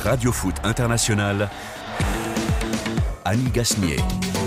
Radio Foot International, Annie Gasnier.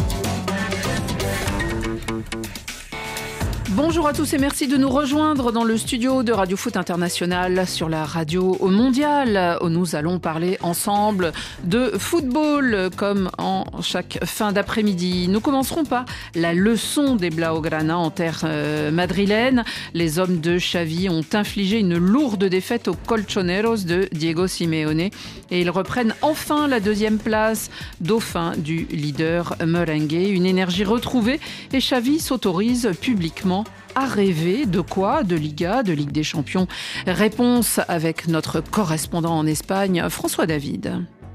Bonjour à tous et merci de nous rejoindre dans le studio de Radio Foot International sur la radio mondiale où nous allons parler ensemble de football comme en chaque fin d'après-midi. Nous commencerons par la leçon des Blaugrana en terre madrilène. Les hommes de Xavi ont infligé une lourde défaite aux Colchoneros de Diego Simeone et ils reprennent enfin la deuxième place, dauphin du leader merengue. Une énergie retrouvée et Xavi s'autorise publiquement à rêver de quoi ? De Liga, de Ligue des Champions. Réponse avec notre correspondant en Espagne, François David.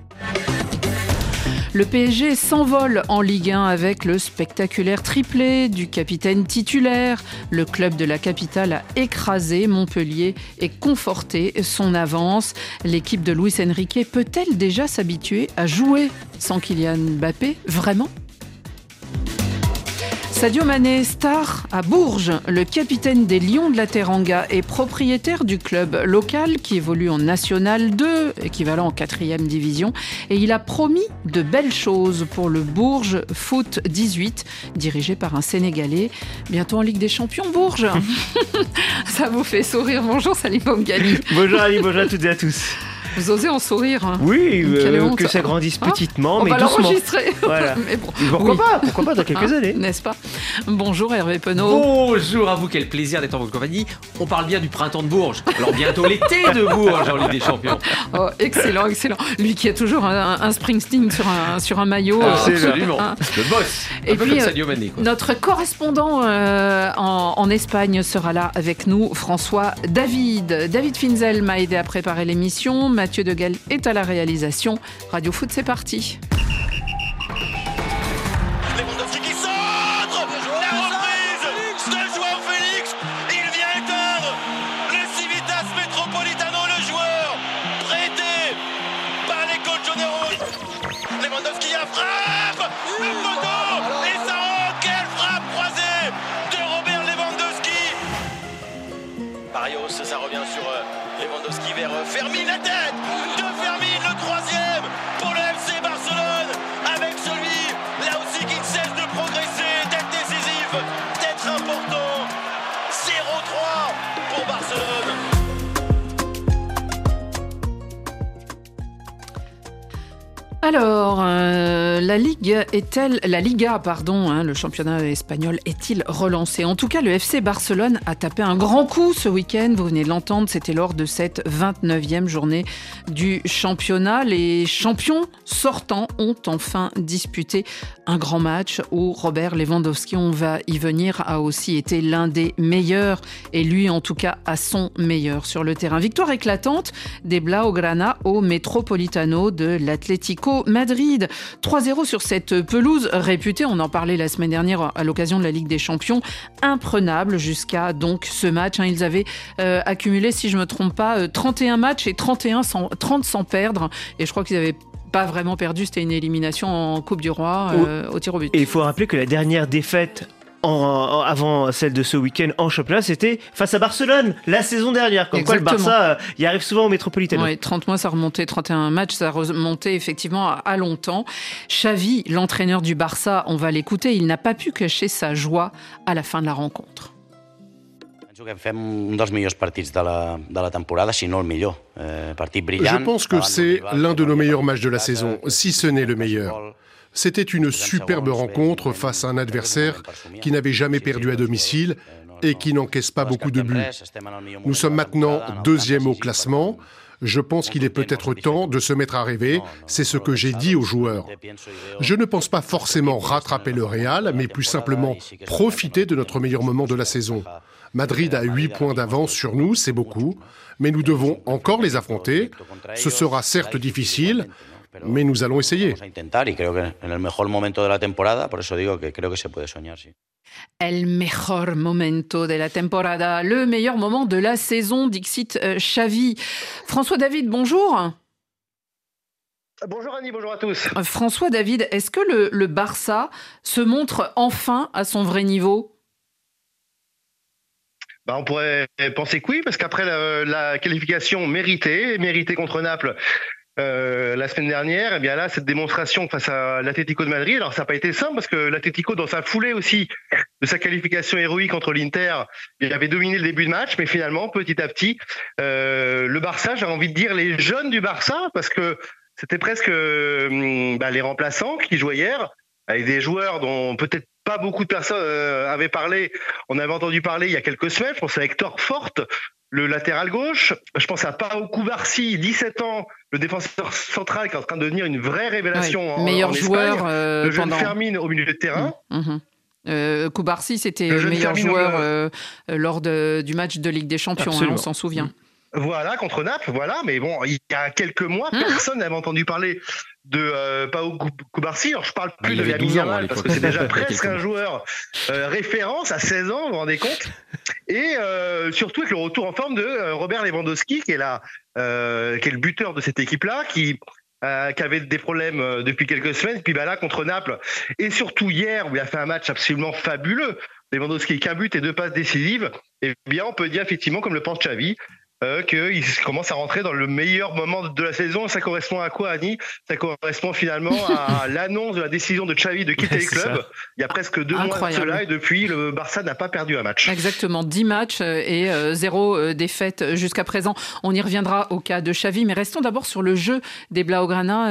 Le PSG s'envole en Ligue 1 avec le spectaculaire triplé du capitaine titulaire. Le club de la capitale a écrasé Montpellier et conforté son avance. L'équipe de Luis Enrique peut-elle déjà s'habituer à jouer sans Kylian Mbappé ? Vraiment ? Sadio Mané, star à Bourges, le capitaine des Lions de la Teranga est propriétaire du club local qui évolue en National 2, équivalent en 4e division, et il a promis de belles choses pour le Bourges Foot 18, dirigé par un Sénégalais, bientôt en Ligue des Champions, Bourges. Ça vous fait sourire. Bonjour Salim Bomgali. Bonjour Ali, bonjour à toutes et à tous. Vous osez en sourire, hein. Oui, que ça grandisse petitement, mais doucement. On va l'enregistrer. Voilà. Mais bon. Pourquoi pas dans quelques années. N'est-ce pas ? Bonjour Hervé Penaud. Bonjour à vous, quel plaisir d'être en votre compagnie. On parle bien du printemps de Bourges, alors bientôt l'été de Bourges en Ligue des Champions. Oh, excellent. Lui qui a toujours un Springsteen sur un maillot. Absolument, le boss. Et puis, Sadio Mané, quoi. Notre correspondant en Espagne sera là avec nous, François David. David Finzel m'a aidé à préparer l'émission. Mathieu Degal est à la réalisation. Radio Foot, c'est parti. Lewandowski qui centre. La reprise de João Félix. Il vient éteindre le Civitas Metropolitano, le joueur prêté par les Colchoneros. Lewandowski a frappe. Le poteau. Et ça rentre. Quelle frappe croisée de Robert Lewandowski. Barrios, ça revient sur Lewandowski vers Fermin, la tête de Fermin, le troisième pour le FC Barcelone, avec celui là aussi qui ne cesse de progresser, d'être décisif, d'être important. 0-3 pour Barcelone. Alors, la Liga, le championnat espagnol est-il relancé ? En tout cas, le FC Barcelone a tapé un grand coup ce week-end. Vous venez de l'entendre, c'était lors de cette 29e journée du championnat. Les champions sortants ont enfin disputé un grand match où Robert Lewandowski, on va y venir, a aussi été l'un des meilleurs et lui, en tout cas, à son meilleur sur le terrain. Victoire éclatante des Blaugrana au Metropolitano de l'Atlético Madrid. 3-0 sur cette pelouse réputée, on en parlait la semaine dernière à l'occasion de la Ligue des Champions, imprenable jusqu'à donc ce match. Ils avaient accumulé, si je ne me trompe pas, 31 matchs et 30 sans perdre. Et je crois qu'ils n'avaient pas vraiment perdu, c'était une élimination en Coupe du Roi au tir au but. Et il faut rappeler que la dernière défaite avant celle de ce week-end en championnat, c'était face à Barcelone la saison dernière. Comme quoi le Barça y arrive souvent au Métropolitano. Oui, 30 mois, ça remontait, 31 matchs, ça remontait effectivement à longtemps. Xavi, l'entraîneur du Barça, on va l'écouter, il n'a pas pu cacher sa joie à la fin de la rencontre. Je pense que c'est l'un de nos meilleurs matchs de la saison, si ce n'est le meilleur. C'était une superbe rencontre face à un adversaire qui n'avait jamais perdu à domicile et qui n'encaisse pas beaucoup de buts. Nous sommes maintenant deuxième au classement. Je pense qu'il est peut-être temps de se mettre à rêver. C'est ce que j'ai dit aux joueurs. Je ne pense pas forcément rattraper le Real, mais plus simplement profiter de notre meilleur moment de la saison. Madrid a 8 points d'avance sur nous, c'est beaucoup, mais nous devons encore les affronter. Ce sera certes difficile, mais nous allons essayer. El mejor momento de la temporada, le meilleur moment de la saison, dixit Xavi. François David, bonjour. Bonjour Annie, bonjour à tous. François David, est-ce que le Barça se montre enfin à son vrai niveau ? On pourrait penser que oui, parce qu'après la qualification méritée contre Naples, la semaine dernière, et bien là, cette démonstration face à l'Atlético de Madrid, alors ça n'a pas été simple parce que l'Atlético, dans sa foulée aussi de sa qualification héroïque contre l'Inter, il avait dominé le début de match, mais finalement, petit à petit, le Barça, j'ai envie de dire les jeunes du Barça, parce que c'était presque les remplaçants qui jouaient hier, avec des joueurs dont peut-être pas beaucoup de personnes avaient parlé. On avait entendu parler il y a quelques semaines, je pense à Hector Forte, le latéral gauche. Je pense à Pau Cubarsí, 17 ans, le défenseur central qui est en train de devenir une vraie révélation meilleur en joueur Espagne. Le jeune Fermin au milieu de terrain. Cubarsí, c'était le meilleur joueur lors du match de Ligue des Champions, on s'en souvient. Voilà, contre Naples, voilà. Mais bon, il y a quelques mois, personne n'avait entendu parler de Pau Cubarsí. Alors, je parle plus de Lamine Yamal parce que c'est déjà presque un joueur référence à 16 ans, vous vous rendez compte. Et surtout avec le retour en forme de Robert Lewandowski, qui est le buteur de cette équipe-là, qui avait des problèmes depuis quelques semaines. Puis là, contre Naples, et surtout hier, où il a fait un match absolument fabuleux, Lewandowski, qu'un but et 2 passes décisives, eh bien, on peut dire effectivement, comme le pense Xavi, qu'il commence à rentrer dans le meilleur moment de la saison. Ça correspond à quoi, Annie ? Ça correspond finalement à l'annonce de la décision de Xavi de quitter le club il y a presque 2 mois de cela, et depuis, le Barça n'a pas perdu un match. Exactement, 10 matchs et 0 défaite jusqu'à présent. On y reviendra au cas de Xavi, mais restons d'abord sur le jeu des Blaugrana.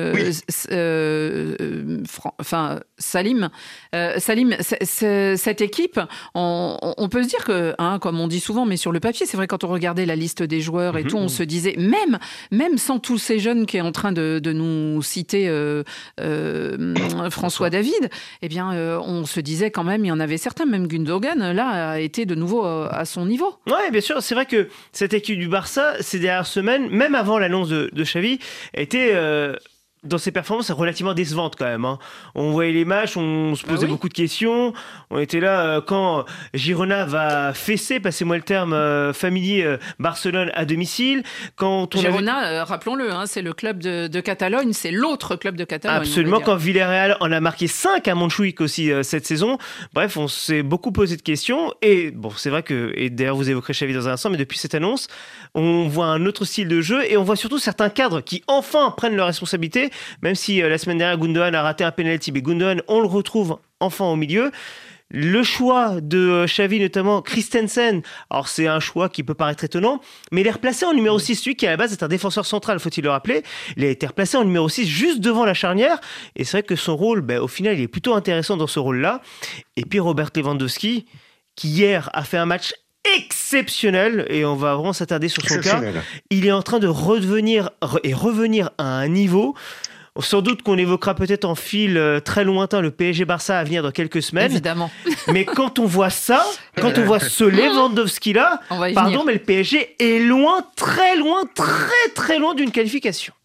Salim, cette équipe, on peut se dire que, comme on dit souvent, mais sur le papier, c'est vrai, quand on regardait la liste des joueurs et tout, on se disait, même sans tous ces jeunes qui est en train de nous citer François David, eh bien, on se disait quand même, il y en avait certains, même Gundogan, là, a été de nouveau à son niveau. Ouais, bien sûr, c'est vrai que cette équipe du Barça, ces dernières semaines, même avant l'annonce de Xavi, a été... dans ses performances relativement décevantes quand même. On voyait les matchs, on se posait beaucoup de questions. On était là quand Girona va fesser, passez-moi le terme familier, Barcelone à domicile. Girona, rappelons-le, c'est le club de Catalogne, c'est l'autre club de Catalogne. Absolument, quand Villarreal en a marqué 5 à Montjuïc aussi cette saison. Bref, on s'est beaucoup posé de questions. Et bon, c'est vrai que, et d'ailleurs vous évoquerez Xavi dans un instant, mais depuis cette annonce, on voit un autre style de jeu et on voit surtout certains cadres qui enfin prennent leurs responsabilités. Même si la semaine dernière, Gundogan a raté un penalty, mais Gundogan, on le retrouve enfin au milieu. Le choix de Xavi, notamment Christensen, alors c'est un choix qui peut paraître étonnant, mais il est replacé en numéro 6, lui qui à la base est un défenseur central, faut-il le rappeler. Il a été replacé en numéro 6 juste devant la charnière, et c'est vrai que son rôle, au final, il est plutôt intéressant dans ce rôle-là. Et puis Robert Lewandowski, qui hier a fait un match exceptionnel, et on va vraiment s'attarder sur son cas. Il est en train de revenir à un niveau... Sans doute qu'on évoquera peut-être en fil très lointain le PSG-Barça à venir dans quelques semaines. Évidemment. Mais quand on voit ça, quand on voit ce Lewandowski-là, mais le PSG est loin, très loin d'une qualification.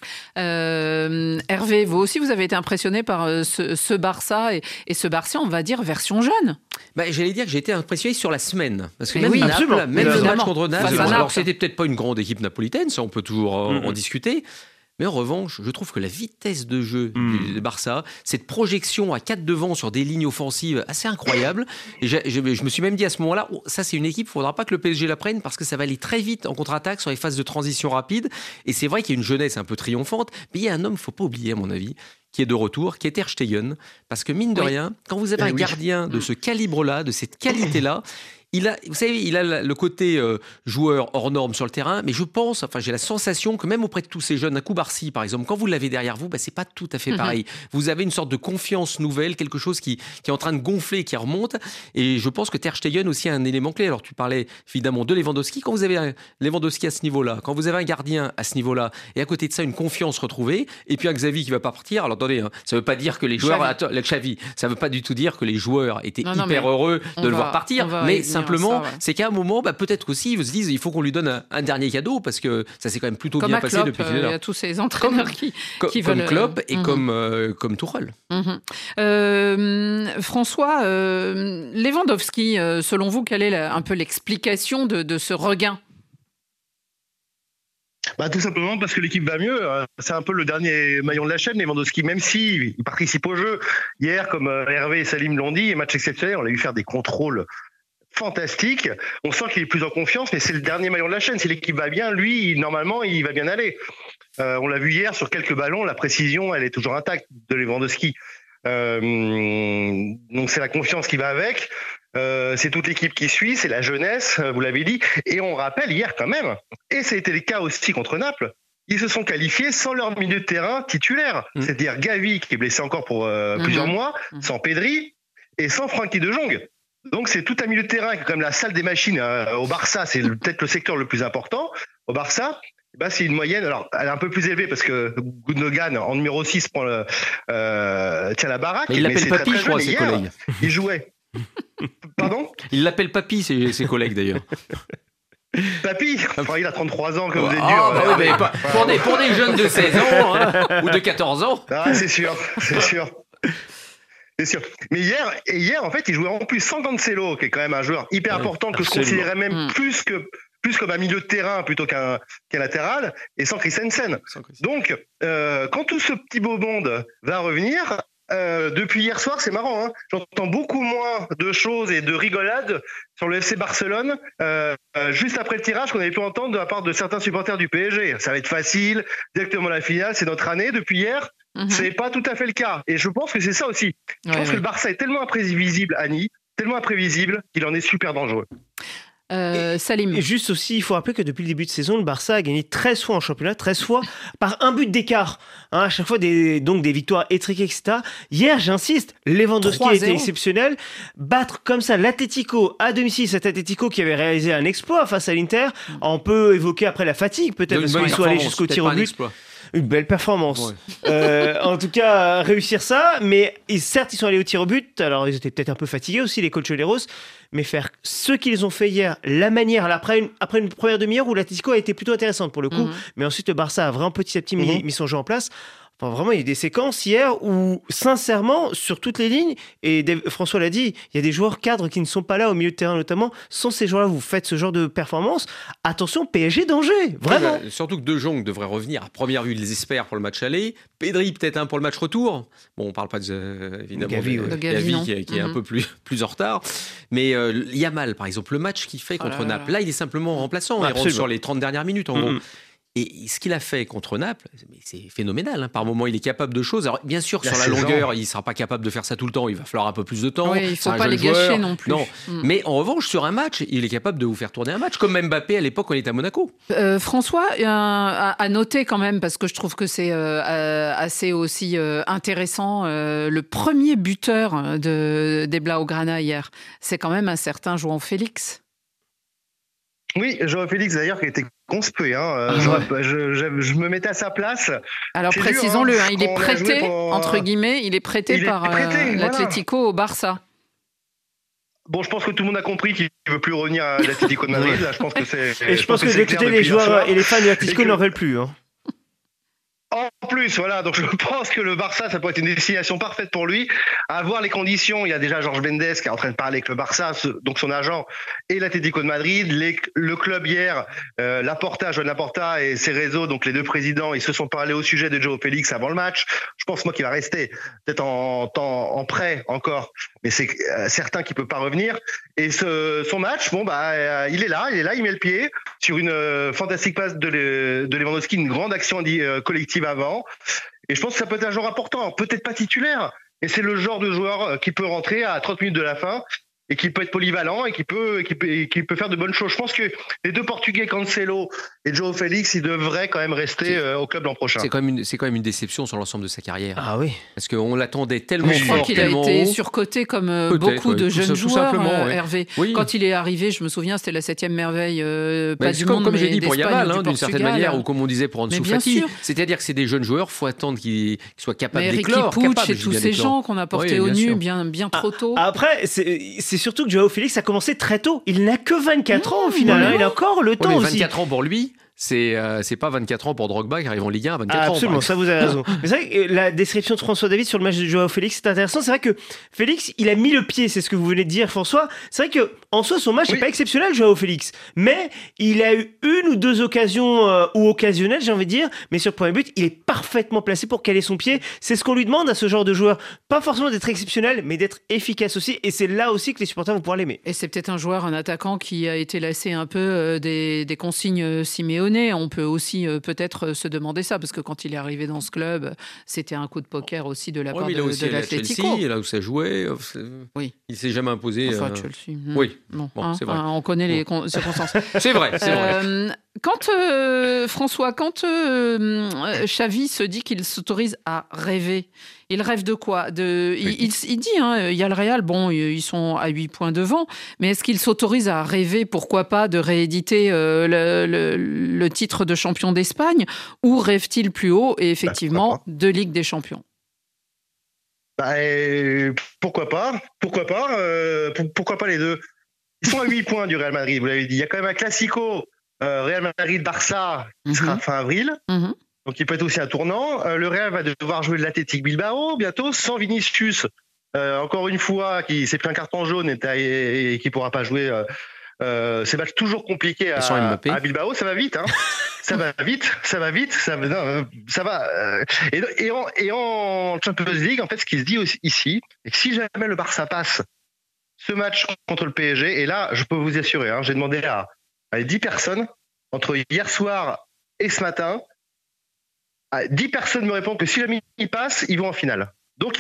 Hervé, vous aussi, vous avez été impressionné par ce Barça et ce Barça, on va dire, version jeune. J'allais dire que j'ai été impressionné sur la semaine. Parce que même le match contre Naples, alors c'était peut-être pas une grande équipe napolitaine, ça on peut toujours en discuter. Mais en revanche, je trouve que la vitesse de jeu du Barça, cette projection à 4 devant sur des lignes offensives assez incroyables, et je me suis même dit à ce moment-là, ça c'est une équipe, il ne faudra pas que le PSG la prenne parce que ça va aller très vite en contre-attaque sur les phases de transition rapide. Et c'est vrai qu'il y a une jeunesse un peu triomphante, mais il y a un homme, il ne faut pas oublier à mon avis, qui est de retour, qui est Ter Stegen. Parce que mine de rien, quand vous avez un gardien de ce calibre-là, de cette qualité-là, vous savez, il a le côté joueur hors norme sur le terrain, mais je pense, j'ai la sensation que même auprès de tous ces jeunes, un Cubarsí par exemple, quand vous l'avez derrière vous, c'est pas tout à fait pareil. Vous avez une sorte de confiance nouvelle, quelque chose qui est en train de gonfler, qui remonte, et je pense que Ter Stegen aussi a un élément clé. Alors tu parlais évidemment de Lewandowski, quand vous avez un Lewandowski à ce niveau-là, quand vous avez un gardien à ce niveau-là, et à côté de ça une confiance retrouvée, et puis un Xavi qui va pas partir, alors attendez, ça veut pas dire que les joueurs, Xavi, ça veut pas du tout dire que les joueurs étaient hyper heureux de le voir partir, mais simplement, c'est qu'à un moment, peut-être aussi, ils se disent il faut qu'on lui donne un dernier cadeau parce que ça s'est quand même plutôt bien passé depuis qu'il est là. Il y a tous ces entraîneurs qui veulent... Comme Klopp et comme Tuchel. François, Lewandowski, selon vous, quelle est un peu l'explication de ce regain ? Tout simplement parce que l'équipe va mieux. C'est un peu le dernier maillon de la chaîne, Lewandowski, même s'il participe au jeu. Hier, comme Hervé et Salim l'ont dit, match exceptionnel, on l'a vu faire des contrôles fantastique. On sent qu'il est plus en confiance, mais c'est le dernier maillon de la chaîne. Si l'équipe va bien, lui, normalement, il va bien aller. On l'a vu hier sur quelques ballons, la précision, elle est toujours intacte de Lewandowski. Donc c'est la confiance qui va avec. C'est toute l'équipe qui suit, c'est la jeunesse, vous l'avez dit. Et on rappelle hier quand même, et ça a été le cas aussi contre Naples, ils se sont qualifiés sans leur milieu de terrain titulaire. C'est-à-dire Gavi qui est blessé encore pour plusieurs mois, sans Pedri et sans Frenkie de Jong. Donc c'est tout un milieu de terrain qui est quand même la salle des machines au Barça, c'est peut-être le secteur le plus important. Au Barça, c'est une moyenne, alors elle est un peu plus élevée parce que Gundogan en numéro 6 tient la baraque. Mais il l'appelle Papy, je crois, ses collègues. Il jouait. Pardon ? Il l'appelle Papy, ses collègues d'ailleurs. Papy, il a 33 ans, que vous êtes dur. Mais pour des jeunes de 16 ans ou de 14 ans. Ah, c'est sûr. C'est sûr. Mais hier, en fait, il jouait en plus sans Cancelo, qui est quand même un joueur hyper important, que je considérais même plus comme un milieu de terrain plutôt qu'un latéral, et sans Christensen. Donc, quand tout ce petit beau monde va revenir, depuis hier soir, c'est marrant, j'entends beaucoup moins de choses et de rigolades sur le FC Barcelone juste après le tirage qu'on avait pu entendre de la part de certains supporters du PSG. Ça va être facile, directement la finale, c'est notre année. Depuis hier, c'est pas tout à fait le cas. Et je pense que c'est ça aussi. Je pense que le Barça est tellement imprévisible, Annie, tellement imprévisible qu'il en est super dangereux. Salim. Et juste aussi, il faut rappeler que depuis le début de saison, le Barça a gagné 13 fois en championnat, 13 fois par un but d'écart. À chaque fois, des victoires étriquées, etc. Hier, j'insiste, Lewandowski a été exceptionnel. Battre comme ça l'Atlético à domicile, cet Atlético qui avait réalisé un exploit face à l'Inter. On peut évoquer après la fatigue, peut-être, parce qu'ils sont allés jusqu'au tir au but. Une belle performance. Ouais. En tout cas, réussir ça, mais certes, ils sont allés au tir au but. Alors, ils étaient peut-être un peu fatigués aussi, les Colchoneros. Mais faire ce qu'ils ont fait hier, la manière, après une première demi-heure où l'Atlético a été plutôt intéressante pour le coup, mais ensuite le Barça a vraiment petit à petit mis son jeu en place. Enfin, vraiment, il y a eu des séquences hier où, sincèrement, sur toutes les lignes, et François l'a dit, il y a des joueurs cadres qui ne sont pas là au milieu de terrain notamment. Sans ces joueurs-là, vous faites ce genre de performance. Attention, PSG, danger, vraiment. Surtout que De Jong devrait revenir à première vue, ils les espèrent pour le match aller. Pedri, peut-être un pour le match retour. Bon, on ne parle pas évidemment de Gavi qui est un peu plus en retard. Mais Yamal, par exemple, le match qu'il fait contre Naples, là, il est simplement remplaçant. Il rentre sur les 30 dernières minutes, en gros. Et ce qu'il a fait contre Naples, c'est phénoménal. Par moment, il est capable de choses. Alors, bien sûr, sur la longueur, il ne sera pas capable de faire ça tout le temps. Il va falloir un peu plus de temps. Oui, il ne faut pas les gâcher non plus. Non. Mais en revanche, sur un match, il est capable de vous faire tourner un match, comme Mbappé à l'époque quand il était à Monaco. François, à noter quand même, parce que je trouve que c'est assez aussi intéressant, le premier buteur des Blaugrana hier, c'est quand même un certain João Félix. Oui, João Félix d'ailleurs qui a été conspué. Je me mettais à sa place. Alors précisons-le, il est prêté, entre guillemets, il est prêté par l'Atlético au Barça. Bon, je pense que tout le monde a compris qu'il ne veut plus revenir à l'Atlético de Madrid. Là, je pense que c'est. Et je pense que les joueurs et les fans de l'Atlético n'en veulent plus. En plus, voilà, donc je pense que le Barça, ça peut être une destination parfaite pour lui. À voir les conditions, il y a déjà Jorge Mendes qui est en train de parler avec le Barça, donc son agent, et l'Atlético de Madrid. Le club hier, Joan Laporta et ses réseaux, donc les deux présidents, ils se sont parlé au sujet de João Félix avant le match. Je pense, moi, qu'il va rester peut-être en prêt encore, mais c'est certain qu'il peut pas revenir. Et son match, il est là, il met le pied sur une fantastique passe de Lewandowski, une grande action collective avant. Et je pense que ça peut être un joueur important, peut-être pas titulaire, mais c'est le genre de joueur qui peut rentrer à 30 minutes de la fin et qui peut être polyvalent et qui peut faire de bonnes choses. Je pense que les deux Portugais, Cancelo et João Félix, ils devraient quand même rester au club l'an prochain. C'est quand même une déception sur l'ensemble de sa carrière. Ah oui. Parce qu'on l'attendait tellement fort, je crois qu'il a été surcoté comme beaucoup de jeunes joueurs, Hervé. Oui. Quand il est arrivé, je me souviens, c'était la 7e merveille, pas du monde, comme j'ai dit pour Yamal, d'une certaine manière, ou comme on disait pour Ansu Fati. C'est-à-dire que c'est des jeunes joueurs, il faut attendre qu'ils soient capables d'éclore. Ricky Puig et tous ces gens qu'on a portés au nu bien trop tôt. Après, c'est surtout que João Félix a commencé très tôt. Il n'a que 24 ans au final. Il a encore le temps aussi. 24 ans pour lui. C'est pas 24 ans pour Drogba qui arrive en Ligue 1 à 24 ans. Absolument, ça vous avez raison. Mais c'est vrai que la description de François David sur le match de Joao Félix, c'est intéressant. C'est vrai que Félix, il a mis le pied, c'est ce que vous venez de dire, François. C'est vrai que en soi, son match n'est pas exceptionnel, Joao Félix. Mais il a eu une ou deux occasions, ou occasionnelles, j'ai envie de dire. Mais sur le premier but, il est parfaitement placé pour caler son pied. C'est ce qu'on lui demande à ce genre de joueur. Pas forcément d'être exceptionnel, mais d'être efficace aussi. Et c'est là aussi que les supporters vont pouvoir l'aimer. Et c'est peut-être un joueur, un attaquant qui a été lassé un peu des consignes Simeone. On peut aussi peut-être se demander ça, parce que quand il est arrivé dans ce club, c'était un coup de poker aussi de la part de l'Atlético. Chelsea, là où ça jouait, il ne s'est jamais imposé. Enfin, Chelsea. Oui, c'est vrai. On connaît les circonstances. C'est vrai. Quand François, Xavi se dit qu'il s'autorise à rêver, il rêve de quoi? Il dit, il y a le Real, ils sont à 8 points devant, mais est-ce qu'il s'autorise à rêver, pourquoi pas, de rééditer le titre de champion d'Espagne, ou rêve-t-il plus haut et effectivement de Ligue des Champions? Pourquoi pas les deux. Ils sont à 8 points du Real Madrid, vous l'avez dit. Il y a quand même un classico Real Madrid-Barça qui sera fin avril. Donc il peut être aussi un tournant. Le Real va devoir jouer de l'Athletic Bilbao bientôt, sans Vinicius. Encore une fois, qui s'est pris un carton jaune et qui ne pourra pas jouer. C'est toujours compliqué à Bilbao. Ça va vite. Ça va vite. Et en Champions League, en fait, ce qui se dit aussi ici, c'est que si jamais le Barça passe ce match contre le PSG, et là, je peux vous assurer, j'ai demandé à 10 personnes, entre hier soir et ce matin, 10 personnes me répondent que si jamais ils passent, ils vont en finale. Donc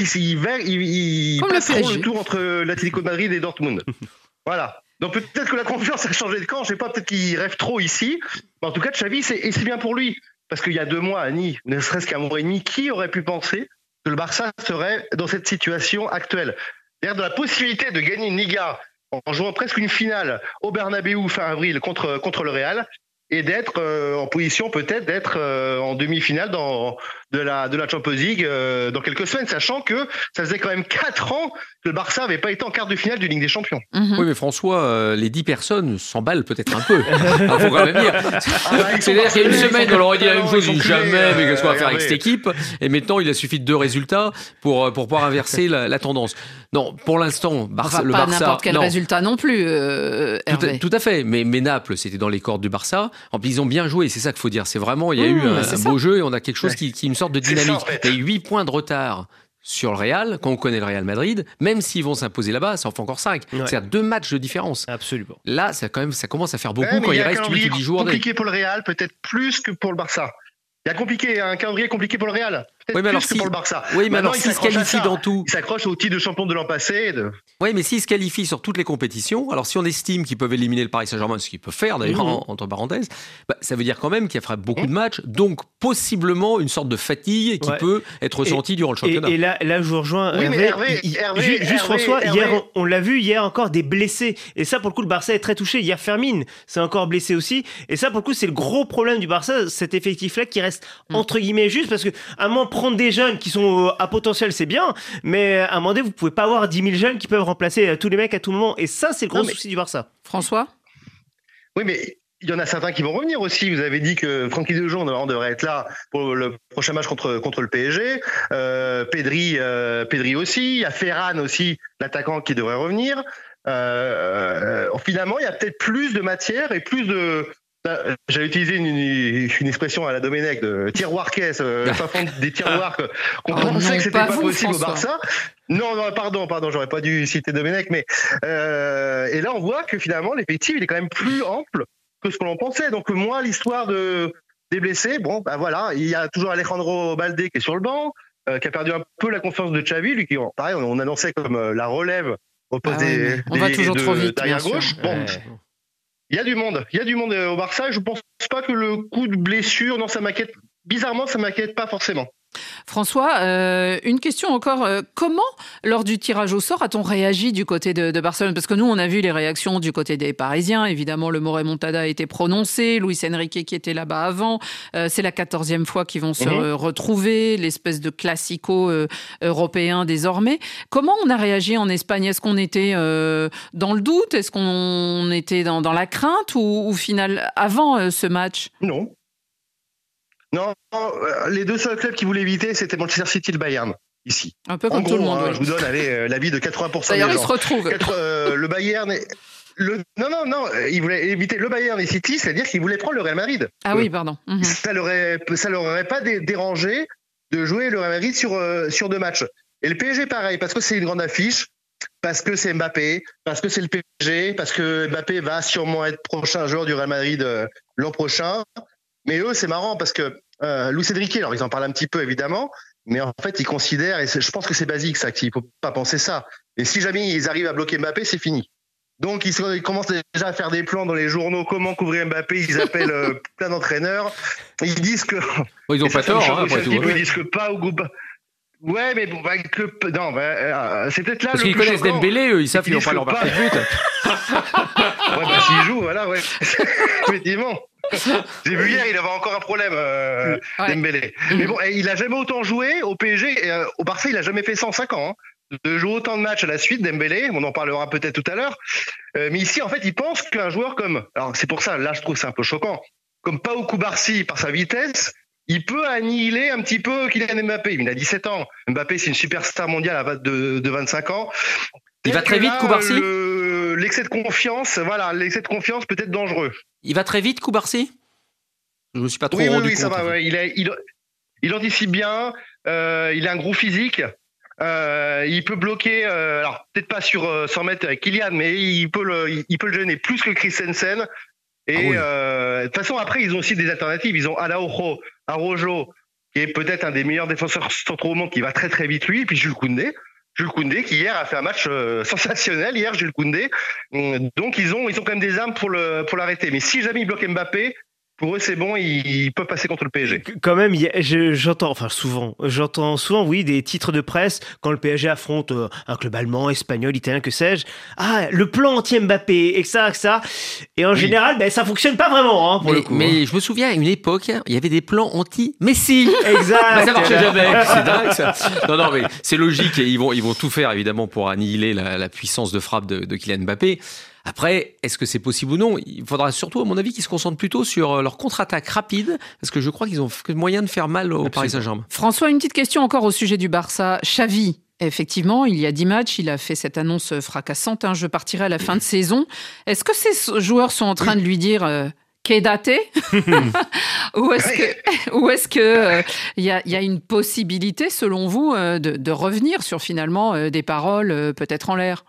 ils passeront le tour entre l'Atlético de Madrid et Dortmund. Voilà. Donc peut-être que la confiance a changé de camp, je sais pas, peut-être qu'il rêve trop ici. Mais en tout cas, Xavi, c'est bien pour lui. Parce qu'il y a 2 mois, Annie, ne serait-ce qu'un mois et demi, qui aurait pu penser que le Barça serait dans cette situation actuelle? C'est-à-dire de la possibilité de gagner une Liga en jouant presque une finale au Bernabéu fin avril contre le Real, et d'être en position peut-être d'être en demi-finale de la Champions League dans quelques semaines, sachant que ça faisait quand même 4 ans que le Barça n'avait pas été en quart de finale du Ligue des Champions. Oui, mais François, les 10 personnes s'emballent peut-être un peu. Il faut quand même dire. C'est-à-dire qu'il y a une semaine, on leur aurait dit la même chose, jamais, mais qu'est-ce qu'on va faire avec cette équipe? Et maintenant, il a suffi de 2 résultats pour pouvoir inverser la tendance. Non, pour l'instant, le Barça... n'importe quel résultat non plus, Hervé. Tout à fait, mais Naples, c'était dans les cordes du Barça. En plus, ils ont bien joué, c'est ça qu'il faut dire. C'est vraiment, il y a eu un beau jeu et on a quelque chose qui une sorte de dynamique. Ça, en fait. Il y a eu 8 points de retard sur le Real, quand on connaît le Real Madrid, même s'ils vont s'imposer là-bas, ça en fait encore 5. C'est-à-dire 2 matchs de différence. Absolument. Là, ça commence à faire beaucoup quand il reste 8 ou 10 jours. C'est compliqué pour le Real, peut-être plus que pour le Barça. Il y a un calendrier compliqué pour le Real. Oui, mais plus que pour le Barça. Oui, mais alors s'il se qualifie dans tout. Il s'accroche au titre de champion de l'an passé. Oui, mais s'il se qualifie sur toutes les compétitions, alors si on estime qu'ils peuvent éliminer le Paris Saint-Germain, ce qu'ils peuvent faire d'ailleurs, entre parenthèses, ça veut dire quand même qu'il y a beaucoup de matchs, donc possiblement une sorte de fatigue qui peut être ressentie durant le championnat. Et là, je vous rejoins. Hervé, juste François, hier, on l'a vu, hier encore des blessés. Et ça, pour le coup, le Barça est très touché. Hier, Fermin s'est encore blessé aussi. Et ça, pour le coup, c'est le gros problème du Barça, cet effectif-là qui reste entre guillemets juste, parce que à un moment, prendre des jeunes qui sont à potentiel, c'est bien, mais à un moment donné, vous pouvez pas avoir 10 000 jeunes qui peuvent remplacer tous les mecs à tout moment. Et ça, c'est le gros souci du Barça. François ? Oui, mais il y en a certains qui vont revenir aussi. Vous avez dit que Frenkie de Jong devrait être là pour le prochain match contre le PSG. Pedri aussi. Il y a Ferran aussi, l'attaquant, qui devrait revenir. Finalement, il y a peut-être plus de matière et plus de... J'avais utilisé une expression à la Domenech de tiroir-caisse, fond des tiroirs qu'on pensait que c'était pas possible au Barça. Non, pardon, j'aurais pas dû citer Domenech, mais et là on voit que finalement l'effectif il est quand même plus ample que ce que l'on pensait. Donc moi l'histoire des blessés, voilà, il y a toujours Alejandro Balde qui est sur le banc, qui a perdu un peu la confiance de Xavi, lui qui pareil on annonçait comme la relève au poste on va toujours trop vite derrière gauche. Il y a du monde au Barça. Je pense pas que le coup de blessure, non, ça m'inquiète. Bizarrement, ça m'inquiète pas forcément. François, une question encore. Comment, lors du tirage au sort, a-t-on réagi du côté de Barcelone ? Parce que nous, on a vu les réactions du côté des Parisiens. Évidemment, le mot remontada a été prononcé. Luis Enrique qui était là-bas avant. C'est la 14e fois qu'ils vont se retrouver. L'espèce de classico européen désormais. Comment on a réagi en Espagne ? Est-ce qu'on était dans le doute ? Est-ce qu'on était dans la crainte ou final avant ce match ? Non, les deux seuls clubs qui voulaient éviter, c'était Manchester City et le Bayern, ici. Un peu comme tout le monde. Je vous donne l'avis de 80% des gens. D'ailleurs, ils se retrouvent. Le Bayern... Non, ils voulaient éviter le Bayern et City, c'est-à-dire qu'ils voulaient prendre le Real Madrid. Ah oui, pardon. Ça leur aurait pas dérangé de jouer le Real Madrid sur 2 matchs. Et le PSG, pareil, parce que c'est une grande affiche, parce que c'est Mbappé, parce que c'est le PSG, parce que Mbappé va sûrement être prochain joueur du Real Madrid l'an prochain. Mais eux, c'est marrant parce que Luis Enrique, alors ils en parlent un petit peu évidemment, mais en fait ils considèrent, et je pense que c'est basique ça, qu'il ne faut pas penser ça. Et si jamais ils arrivent à bloquer Mbappé, c'est fini. Donc ils commencent déjà à faire des plans dans les journaux, comment couvrir Mbappé, ils appellent plein d'entraîneurs, ils disent que... Ils n'ont pas tort, après tout. Ils disent que pas au goût... Ouais, mais bon, c'est peut-être là parce le qu'ils connaissent Dembélé, eux, ils savent qu'ils n'ont pas leur marqué de but. Ouais, s'ils jouent, voilà, ouais. Effectivement. J'ai vu hier, il avait encore un problème, Dembélé. Mais bon, il a jamais autant joué au PSG. Au Barça, il a jamais fait 105 ans. De jouer autant de matchs à la suite, Dembélé, on en parlera peut-être tout à l'heure. Mais ici, en fait, il pense qu'un joueur comme... Alors, c'est pour ça, là, je trouve que c'est un peu choquant. Comme Pau Cubarsí, par sa vitesse, il peut annihiler un petit peu Kylian Mbappé. Il a 17 ans. Mbappé, c'est une superstar mondiale de 25 ans. Il va très vite, Cubarsí. L'excès de confiance, peut être dangereux. Il va très vite, Cubarsí. Je me suis pas trop rendu compte. Oui, ça va. Ouais. Il anticipe bien. Il a un gros physique. Il peut bloquer. Alors peut-être pas sur 100 mètres avec Kylian, mais il peut le gêner plus que Christensen. Et de toute façon, après, ils ont aussi des alternatives. Ils ont Araujo, qui est peut-être un des meilleurs défenseurs centraux au monde, qui va très très vite lui, et puis Jules Koundé, qui hier a fait un match sensationnel, Jules Koundé. Donc ils ont quand même des armes pour l'arrêter. Mais si jamais ils bloquent Mbappé, pour eux, c'est bon, ils peuvent passer contre le PSG. Quand même, j'entends souvent, oui, des titres de presse quand le PSG affronte un club allemand, espagnol, italien, que sais-je. Ah, le plan anti-Mbappé, et ça. Et en général, ça fonctionne pas vraiment, pour le coup. Mais je me souviens, à une époque, il y avait des plans anti-Messi. Exact. Ça marchait jamais. C'est dingue, ça. Non, mais c'est logique. Et ils vont tout faire, évidemment, pour annihiler la puissance de frappe de Kylian Mbappé. Après, est-ce que c'est possible ou non ? Il faudra surtout, à mon avis, qu'ils se concentrent plutôt sur leur contre-attaque rapide, parce que je crois qu'ils ont moyen de faire mal au Paris Saint-Germain. François, une petite question encore au sujet du Barça. Xavi, effectivement, il y a 10 matchs, il a fait cette annonce fracassante, je partirai à la fin de saison. Est-ce que ces joueurs sont en train de lui dire quédate ou est-ce que il y a une possibilité, selon vous, de revenir sur finalement des paroles peut-être en l'air ?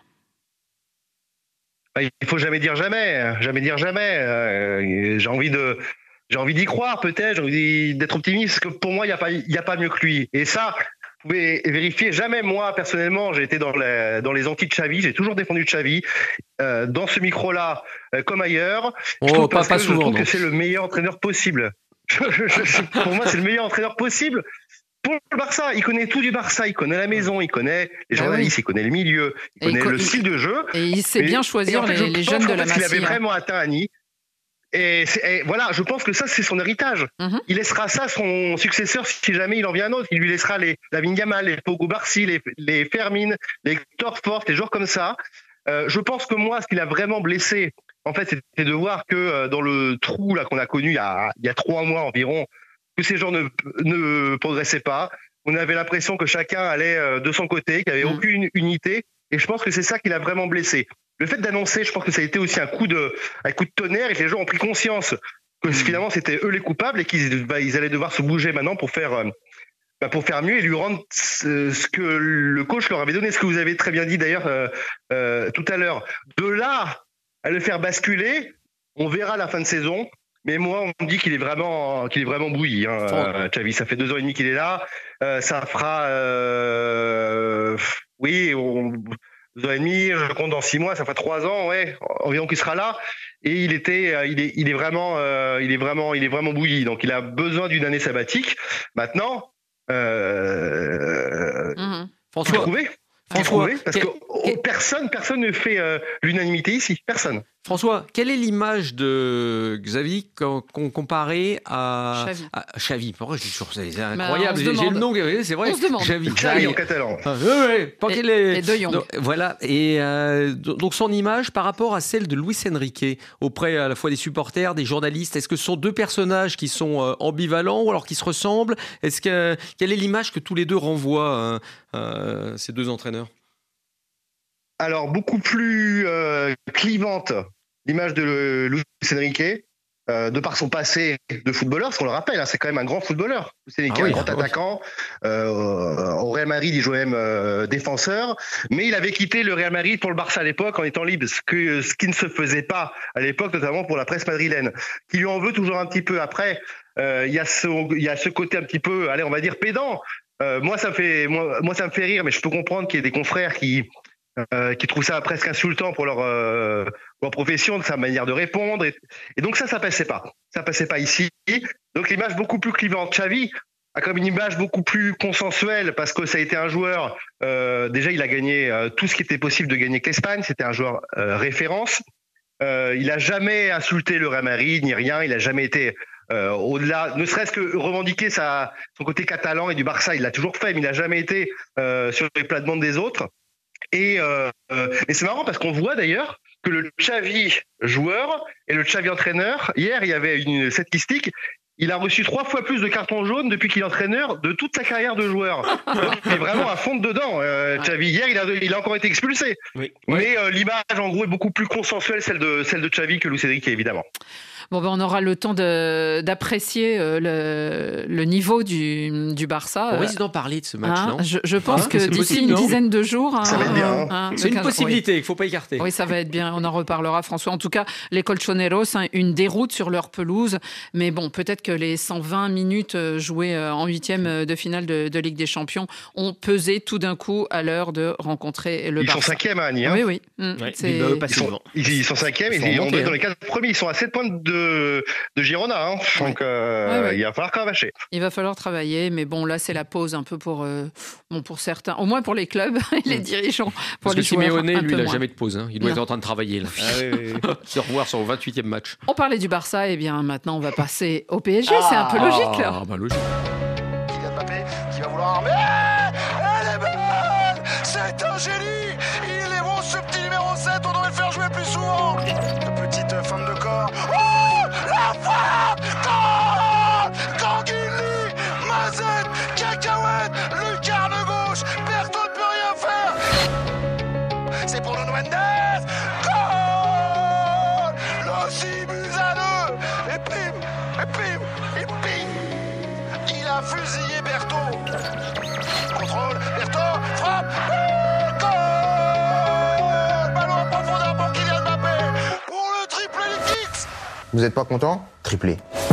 Il faut jamais dire jamais. J'ai envie d'y croire peut-être, j'ai envie d'être optimiste, parce que pour moi il y a pas mieux que lui. Et ça, vous pouvez vérifier. Jamais moi personnellement, j'ai été dans les anti de Xavi. J'ai toujours défendu Xavi dans ce micro-là comme ailleurs. Je trouve que c'est le meilleur entraîneur possible. Pour moi, c'est le meilleur entraîneur possible. Pour le Barça, il connaît tout du Barça, il connaît la maison, il connaît les journalistes, il connaît le milieu, il connaît le style de jeu. Et il sait bien choisir les jeunes de la Masia. Il avait vraiment atteint Annie. Et voilà, je pense que ça, c'est son héritage. Il laissera ça à son successeur si jamais il en vient un autre. Il lui laissera les Lamine Yamal, les Pau Cubarsí, les Fermin, les Hector Fort, les joueurs comme ça. Je pense que moi, ce qu'il a vraiment blessé, en fait, c'était de voir que dans le trou là qu'on a connu il y a 3 mois environ, que ces gens ne progressaient pas. On avait l'impression que chacun allait de son côté, qu'il n'y avait aucune unité. Et je pense que c'est ça qui l'a vraiment blessé. Le fait d'annoncer, je pense que ça a été aussi un coup de tonnerre et que les gens ont pris conscience que finalement c'était eux les coupables et qu'ils allaient devoir se bouger maintenant pour faire mieux et lui rendre ce que le coach leur avait donné. Ce que vous avez très bien dit d'ailleurs tout à l'heure. De là à le faire basculer, on verra la fin de saison. Mais moi, on me dit qu'il est vraiment bouilli. Xavi, ça fait 2 ans et demi qu'il est là. Ça fera, 2 ans et demi. Je compte dans 6 mois, ça fera 3 ans, environ qu'il sera là. Et il est vraiment bouilli. Donc, il a besoin d'une année sabbatique. Maintenant, François, parce que personne ne fait l'unanimité ici, personne. François, quelle est l'image de Xavi comparée à Xavi? Pourquoi je dis toujours ça? C'est incroyable. J'ai le nom, c'est vrai. On se demande. Xavi en catalan. Et De Jong. Voilà. Et donc son image par rapport à celle de Luis Enrique auprès à la fois des supporters, des journalistes. Est-ce que ce sont deux personnages qui sont ambivalents ou alors qui se ressemblent? Quelle est l'image que tous les deux renvoient ces deux entraîneurs? Alors, beaucoup plus clivante, l'image de Luis Enrique, de par son passé de footballeur, parce qu'on le rappelle, c'est quand même un grand footballeur. Luis Enrique, un grand attaquant. Au Real Madrid, il jouait même défenseur. Mais il avait quitté le Real Madrid pour le Barça à l'époque en étant libre, ce qui ne se faisait pas à l'époque, notamment pour la presse madrilène, qui lui en veut toujours un petit peu. Après, il y a ce côté un petit peu, allez, on va dire pédant. Moi, ça me fait rire, mais je peux comprendre qu'il y ait des confrères qui trouvent ça presque insultant pour leur profession, de sa manière de répondre. Et donc ça passait pas. Ça passait pas ici. Donc l'image beaucoup plus clivante. Xavi a comme une image beaucoup plus consensuelle parce que ça a été un joueur, déjà il a gagné tout ce qui était possible de gagner avec l'Espagne. C'était un joueur référence. Il a jamais insulté le Real Madrid ni rien. Il a jamais été au-delà, ne serait-ce que revendiquer son côté catalan et du Barça. Il l'a toujours fait, mais il n'a jamais été sur les plates-bandes des autres. Et c'est marrant parce qu'on voit d'ailleurs que le Xavi joueur et le Xavi entraîneur, hier il y avait une statistique, il a reçu 3 fois plus de cartons jaunes depuis qu'il est entraîneur de toute sa carrière de joueur. Donc, il est vraiment à fond dedans. Xavi, hier il a encore été expulsé. Oui. Mais l'image en gros est beaucoup plus consensuelle, celle de Xavi que Luis Enrique évidemment. Bon, on aura le temps d'apprécier le niveau du Barça. On risque d'en parler de ce match, non? Je pense que d'ici une dizaine de jours... Ça va être bien. C'est une possibilité, il ne faut pas écarter. Oui, ça va être bien, on en reparlera, François. En tout cas, les Colchoneros, une déroute sur leur pelouse. Mais bon, peut-être que les 120 minutes jouées en 8e de finale de Ligue des Champions ont pesé tout d'un coup à l'heure de rencontrer le Barça. Ils sont 5e à Annie. Oui, oui. Ils sont 5e, ils sont dans les 4 premiers, ils sont à 7 points de Girona. Donc, il va falloir cravacher. Il va falloir travailler, mais bon, là, c'est la pause un peu pour certains, au moins pour les clubs et les dirigeants. Parce que Simeone, lui, il n'a jamais de pause. Il doit être en train de travailler. Là. Se revoir sur le 28e match. On parlait du Barça, et bien maintenant, on va passer au PSG. C'est un peu logique, là. Logique. Kylian Mbappé qui va vouloir armer. Elle est bonne! C'est un génie! Il est bon, ce petit numéro 7. On devrait le faire jouer plus souvent. De petite femme de corps. Oh! La frappe! Ganguili! Mazet! Cacahuète! Lucarne gauche! Berthaud ne peut rien faire! C'est pour Nuno Mendes! Goal! Le 6 buts à 2! Et pim! Et pim! Et pim! Il a fusillé Berthaud! Contrôle! Berthaud! Frappe! Goal! Ballon en profondeur pour Kylian Mbappé! Pour le triplé du Kicks! Vous n'êtes pas content? Triplé.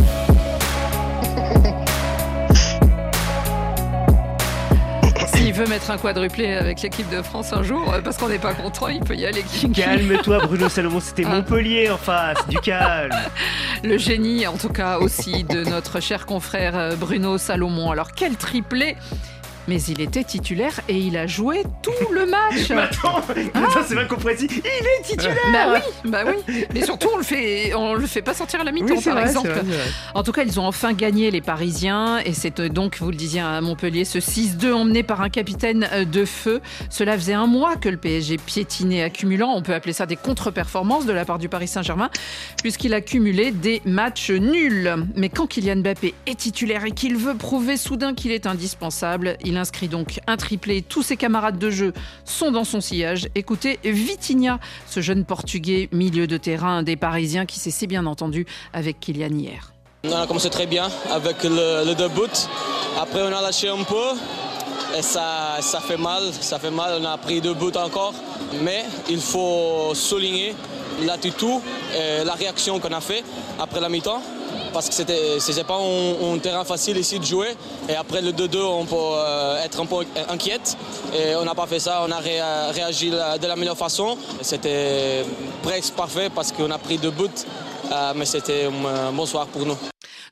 S'il veut mettre un quadruplé avec l'équipe de France un jour, parce qu'on n'est pas content, il peut y aller. Calme-toi, Bruno Salomon, c'était Montpellier en face, du calme. Le génie, en tout cas, aussi de notre cher confrère Bruno Salomon. Alors, quel triplé! Mais il était titulaire et il a joué tout le match. Mais attends, c'est pas compréhensible. Il est titulaire. Bah oui. Mais surtout, on le fait pas sortir à la mi-temps, par exemple. C'est vrai. En tout cas, ils ont enfin gagné, les Parisiens. Et c'est donc, vous le disiez à Montpellier, ce 6-2 emmené par un capitaine de feu. Cela faisait un mois que le PSG piétinait, accumulant, on peut appeler ça des contre-performances de la part du Paris Saint-Germain, puisqu'il a cumulé des matchs nuls. Mais quand Kylian Mbappé est titulaire et qu'il veut prouver soudain qu'il est indispensable, il inscrit donc un triplé. Tous ses camarades de jeu sont dans son sillage. Écoutez Vitinha, ce jeune Portugais milieu de terrain des Parisiens qui s'est si bien entendu avec Kylian hier. On a commencé très bien avec le début. Après, on a lâché un peu. Et ça fait mal. On a pris 2 buts encore. Mais il faut souligner l'attitude et la réaction qu'on a fait après la mi-temps. Parce que c'était pas un terrain facile ici de jouer. Et après le 2-2, on peut être un peu inquiète. Et on n'a pas fait ça, on a réagi de la meilleure façon. C'était presque parfait parce qu'on a pris 2 buts. Mais c'était un bon soir pour nous.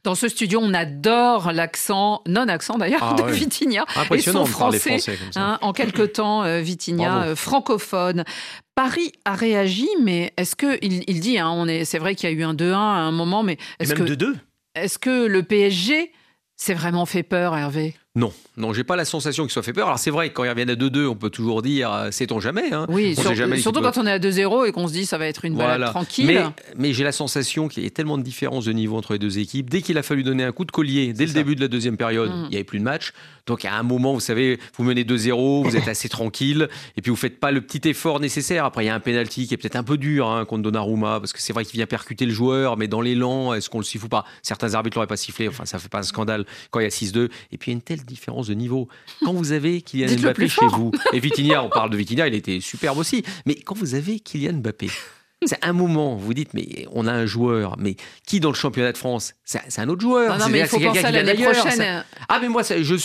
Dans ce studio, on adore l'accent, non-accent d'ailleurs, de Vitinha. Et son français, comme ça. En quelque temps, Vitinha, francophone. Paris a réagi, mais est-ce que, il dit, c'est vrai qu'il y a eu un 2-1 à un moment, mais est-ce même 2-2. Est-ce que le PSG s'est vraiment fait peur, Hervé ? Non, j'ai pas la sensation qu'il soit fait peur. Alors c'est vrai que quand ils reviennent à 2-2, on peut toujours dire sait-on jamais. Oui, surtout quand on est à 2-0 et qu'on se dit ça va être une balade tranquille. Mais j'ai la sensation qu'il y a tellement de différence de niveau entre les deux équipes. Dès qu'il a fallu donner un coup de collier, dès le début de la deuxième période, il n'y avait plus de match. Donc à un moment, vous savez, vous menez 2-0, vous êtes assez tranquille, et puis vous faites pas le petit effort nécessaire. Après, il y a un penalty qui est peut-être un peu dur contre Donnarumma, parce que c'est vrai qu'il vient percuter le joueur, mais dans l'élan, est-ce qu'on le siffle ou pas ? Certains arbitres l'auraient pas sifflé. Enfin, ça fait pas un scandale quand il y a 6-2. Et puis il y a une telle différence de niveau. Quand vous avez Kylian Mbappé chez vous, et Vitinha, on parle de Vitinha, il était superbe aussi, mais quand vous avez Kylian Mbappé, c'est un moment, vous dites, mais on a un joueur, mais qui dans le championnat de France ? C'est un autre joueur. Non, mais il faut penser à l'année prochaine. Mais moi, je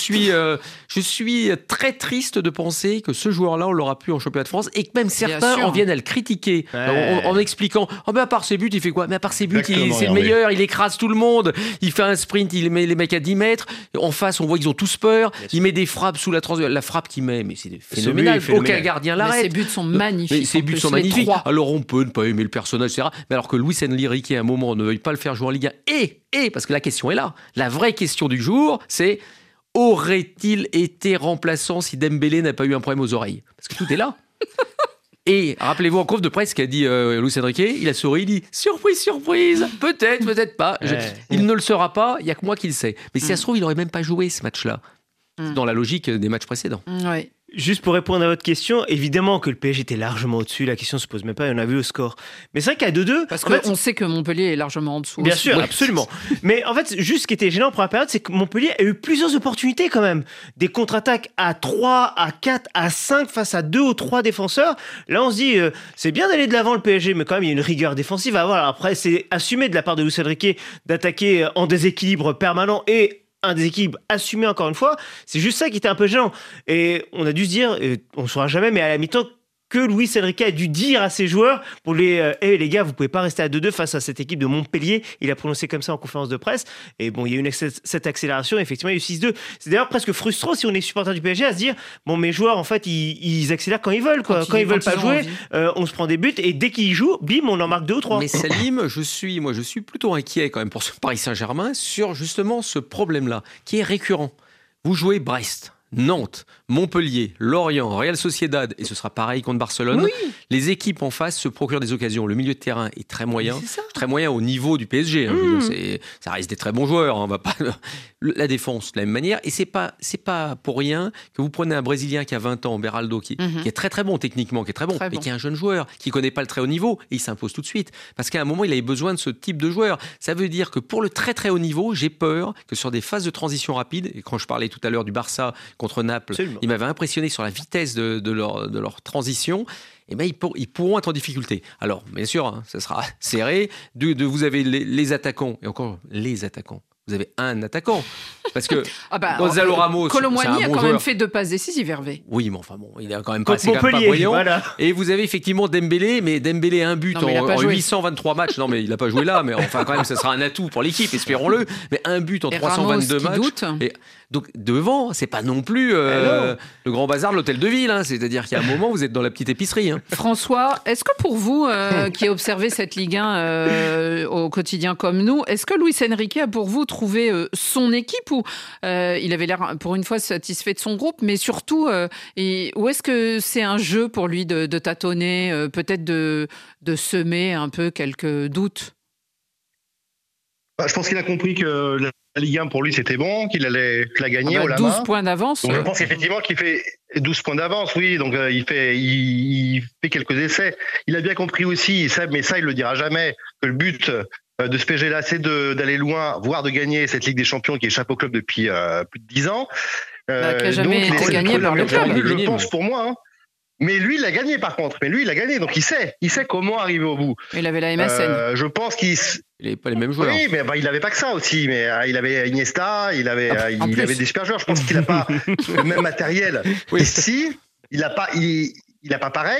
suis très triste de penser que ce joueur-là, on l'aura plus en championnat de France, et que même certains en viennent à le critiquer en expliquant, à part ses buts, il fait quoi ? Mais à part ses buts, c'est le meilleur, il écrase tout le monde, il fait un sprint, il met les mecs à 10 mètres, en face, on voit qu'ils ont tous peur, il met des frappes sous la frappe qu'il met, mais c'est phénoménal. Aucun gardien l'arrête. Ses buts sont magnifiques. Ses buts sont magnifiques. Alors on peut ne pas aimer le personnage, etc. Mais alors que Luis Enrique, à un moment, ne veuille pas le faire jouer en Ligue 1, parce que la question est là. La vraie question du jour, c'est aurait-il été remplaçant si Dembélé n'a pas eu un problème aux oreilles ? Parce que tout est là. Et rappelez-vous en conf de presse qu'a dit Luis Enrique, il a souri, il dit « Surprise, surprise, peut-être pas. Il ne le sera pas, il n'y a que moi qui le sais. » Mais si ça se trouve, il n'aurait même pas joué ce match-là, dans la logique des matchs précédents. Oui. Juste pour répondre à votre question, évidemment que le PSG était largement au-dessus, la question ne se pose même pas, on a vu le score. Mais c'est vrai qu'à 2-2... Parce qu'on sait que Montpellier est largement en dessous. Bien sûr, absolument. Mais en fait, juste ce qui était gênant pour la période, c'est que Montpellier a eu plusieurs opportunités quand même. Des contre-attaques à 3, à 4, à 5 face à 2 ou 3 défenseurs. Là, on se dit, c'est bien d'aller de l'avant le PSG, mais quand même, il y a une rigueur défensive à avoir. Après, c'est assumé de la part de Luis Enrique d'attaquer en déséquilibre permanent et un déséquilibre assumé encore une fois, c'est juste ça qui était un peu gênant. Et on a dû se dire, on ne saura jamais, mais à la mi-temps, que Luis Enrique a dû dire à ses joueurs pour les les gars, vous pouvez pas rester à 2-2 face à cette équipe de Montpellier. Il a prononcé comme ça en conférence de presse. Et bon, il y a eu cette accélération. Effectivement, il y a eu 6-2. C'est d'ailleurs presque frustrant si on est supporter du PSG à se dire, bon, mes joueurs, en fait, ils accélèrent quand ils veulent, quoi. Quand ils veulent pas jouer, on se prend des buts et dès qu'ils jouent, bim, on en marque 2 ou 3. Mais Salim, je suis plutôt inquiet quand même pour ce Paris Saint-Germain sur justement ce problème-là qui est récurrent. Vous jouez Brest, Nantes, Montpellier, Lorient, Real Sociedad, et ce sera pareil contre Barcelone. Oui. Les équipes en face se procurent des occasions. Le milieu de terrain est très moyen au niveau du PSG. Ça reste des très bons joueurs. On va pas... La défense, de la même manière. Et c'est pas pour rien que vous prenez un Brésilien qui a 20 ans, Beraldo, qui est très très bon techniquement, qui est très bon, mais qui est un jeune joueur, qui connaît pas le très haut niveau, et il s'impose tout de suite. Parce qu'à un moment, il avait besoin de ce type de joueur. Ça veut dire que pour le très très haut niveau, j'ai peur que sur des phases de transition rapide, et quand je parlais tout à l'heure du Barça contre Naples, il m'avait impressionné sur la vitesse de leur transition. Eh ben, ils pourront être en difficulté. Alors, bien sûr, ça sera serré. Vous avez les attaquants, et encore les attaquants. Vous avez un attaquant. Parce que Gonzalo Ramos, Kolo Muani a quand même joueur. fait 2 passes décisives, Hervé. Oui, mais enfin bon, il a quand même pas brillant. Voilà. Et vous avez effectivement Dembélé, mais Dembélé a un but en 823 matchs. Non, mais il n'a pas joué là, mais enfin quand même, ça sera un atout pour l'équipe, espérons-le. Mais un but en 322 matchs. Et donc devant, c'est pas non plus le grand bazar de l'hôtel de ville. Hein. C'est-à-dire qu'il y a un moment, vous êtes dans la petite épicerie. Hein. François, est-ce que pour vous, qui observez cette Ligue 1 au quotidien comme nous, est-ce que Luis Enrique a pour vous trouvé son équipe ou il avait l'air pour une fois satisfait de son groupe, mais surtout, où est-ce que c'est un jeu pour lui de tâtonner, peut-être de semer un peu quelques doutes? Je pense qu'il a compris que la Ligue 1 pour lui c'était bon, qu'il allait la gagner au la 12 main. Points d'avance. Donc je pense effectivement qu'il fait 12 points d'avance, oui. Donc il fait quelques essais. Il a bien compris aussi, mais ça il le dira jamais, que le but de ce PSG là, c'est d'aller loin, voire de gagner cette Ligue des Champions qui échappe au club depuis plus de 10 ans. Qui n'a jamais été gagné par le club. Je pense pour moi. Hein. Mais lui, il a gagné par contre. Donc il sait comment arriver au bout. Il avait la MSN. Je pense qu'il n'avait pas les mêmes joueurs. Oui, mais il n'avait pas que ça aussi. Mais il avait Iniesta, il avait des super joueurs. Je pense qu'il n'a pas le même matériel. Oui. Ici, il n'a pas pareil.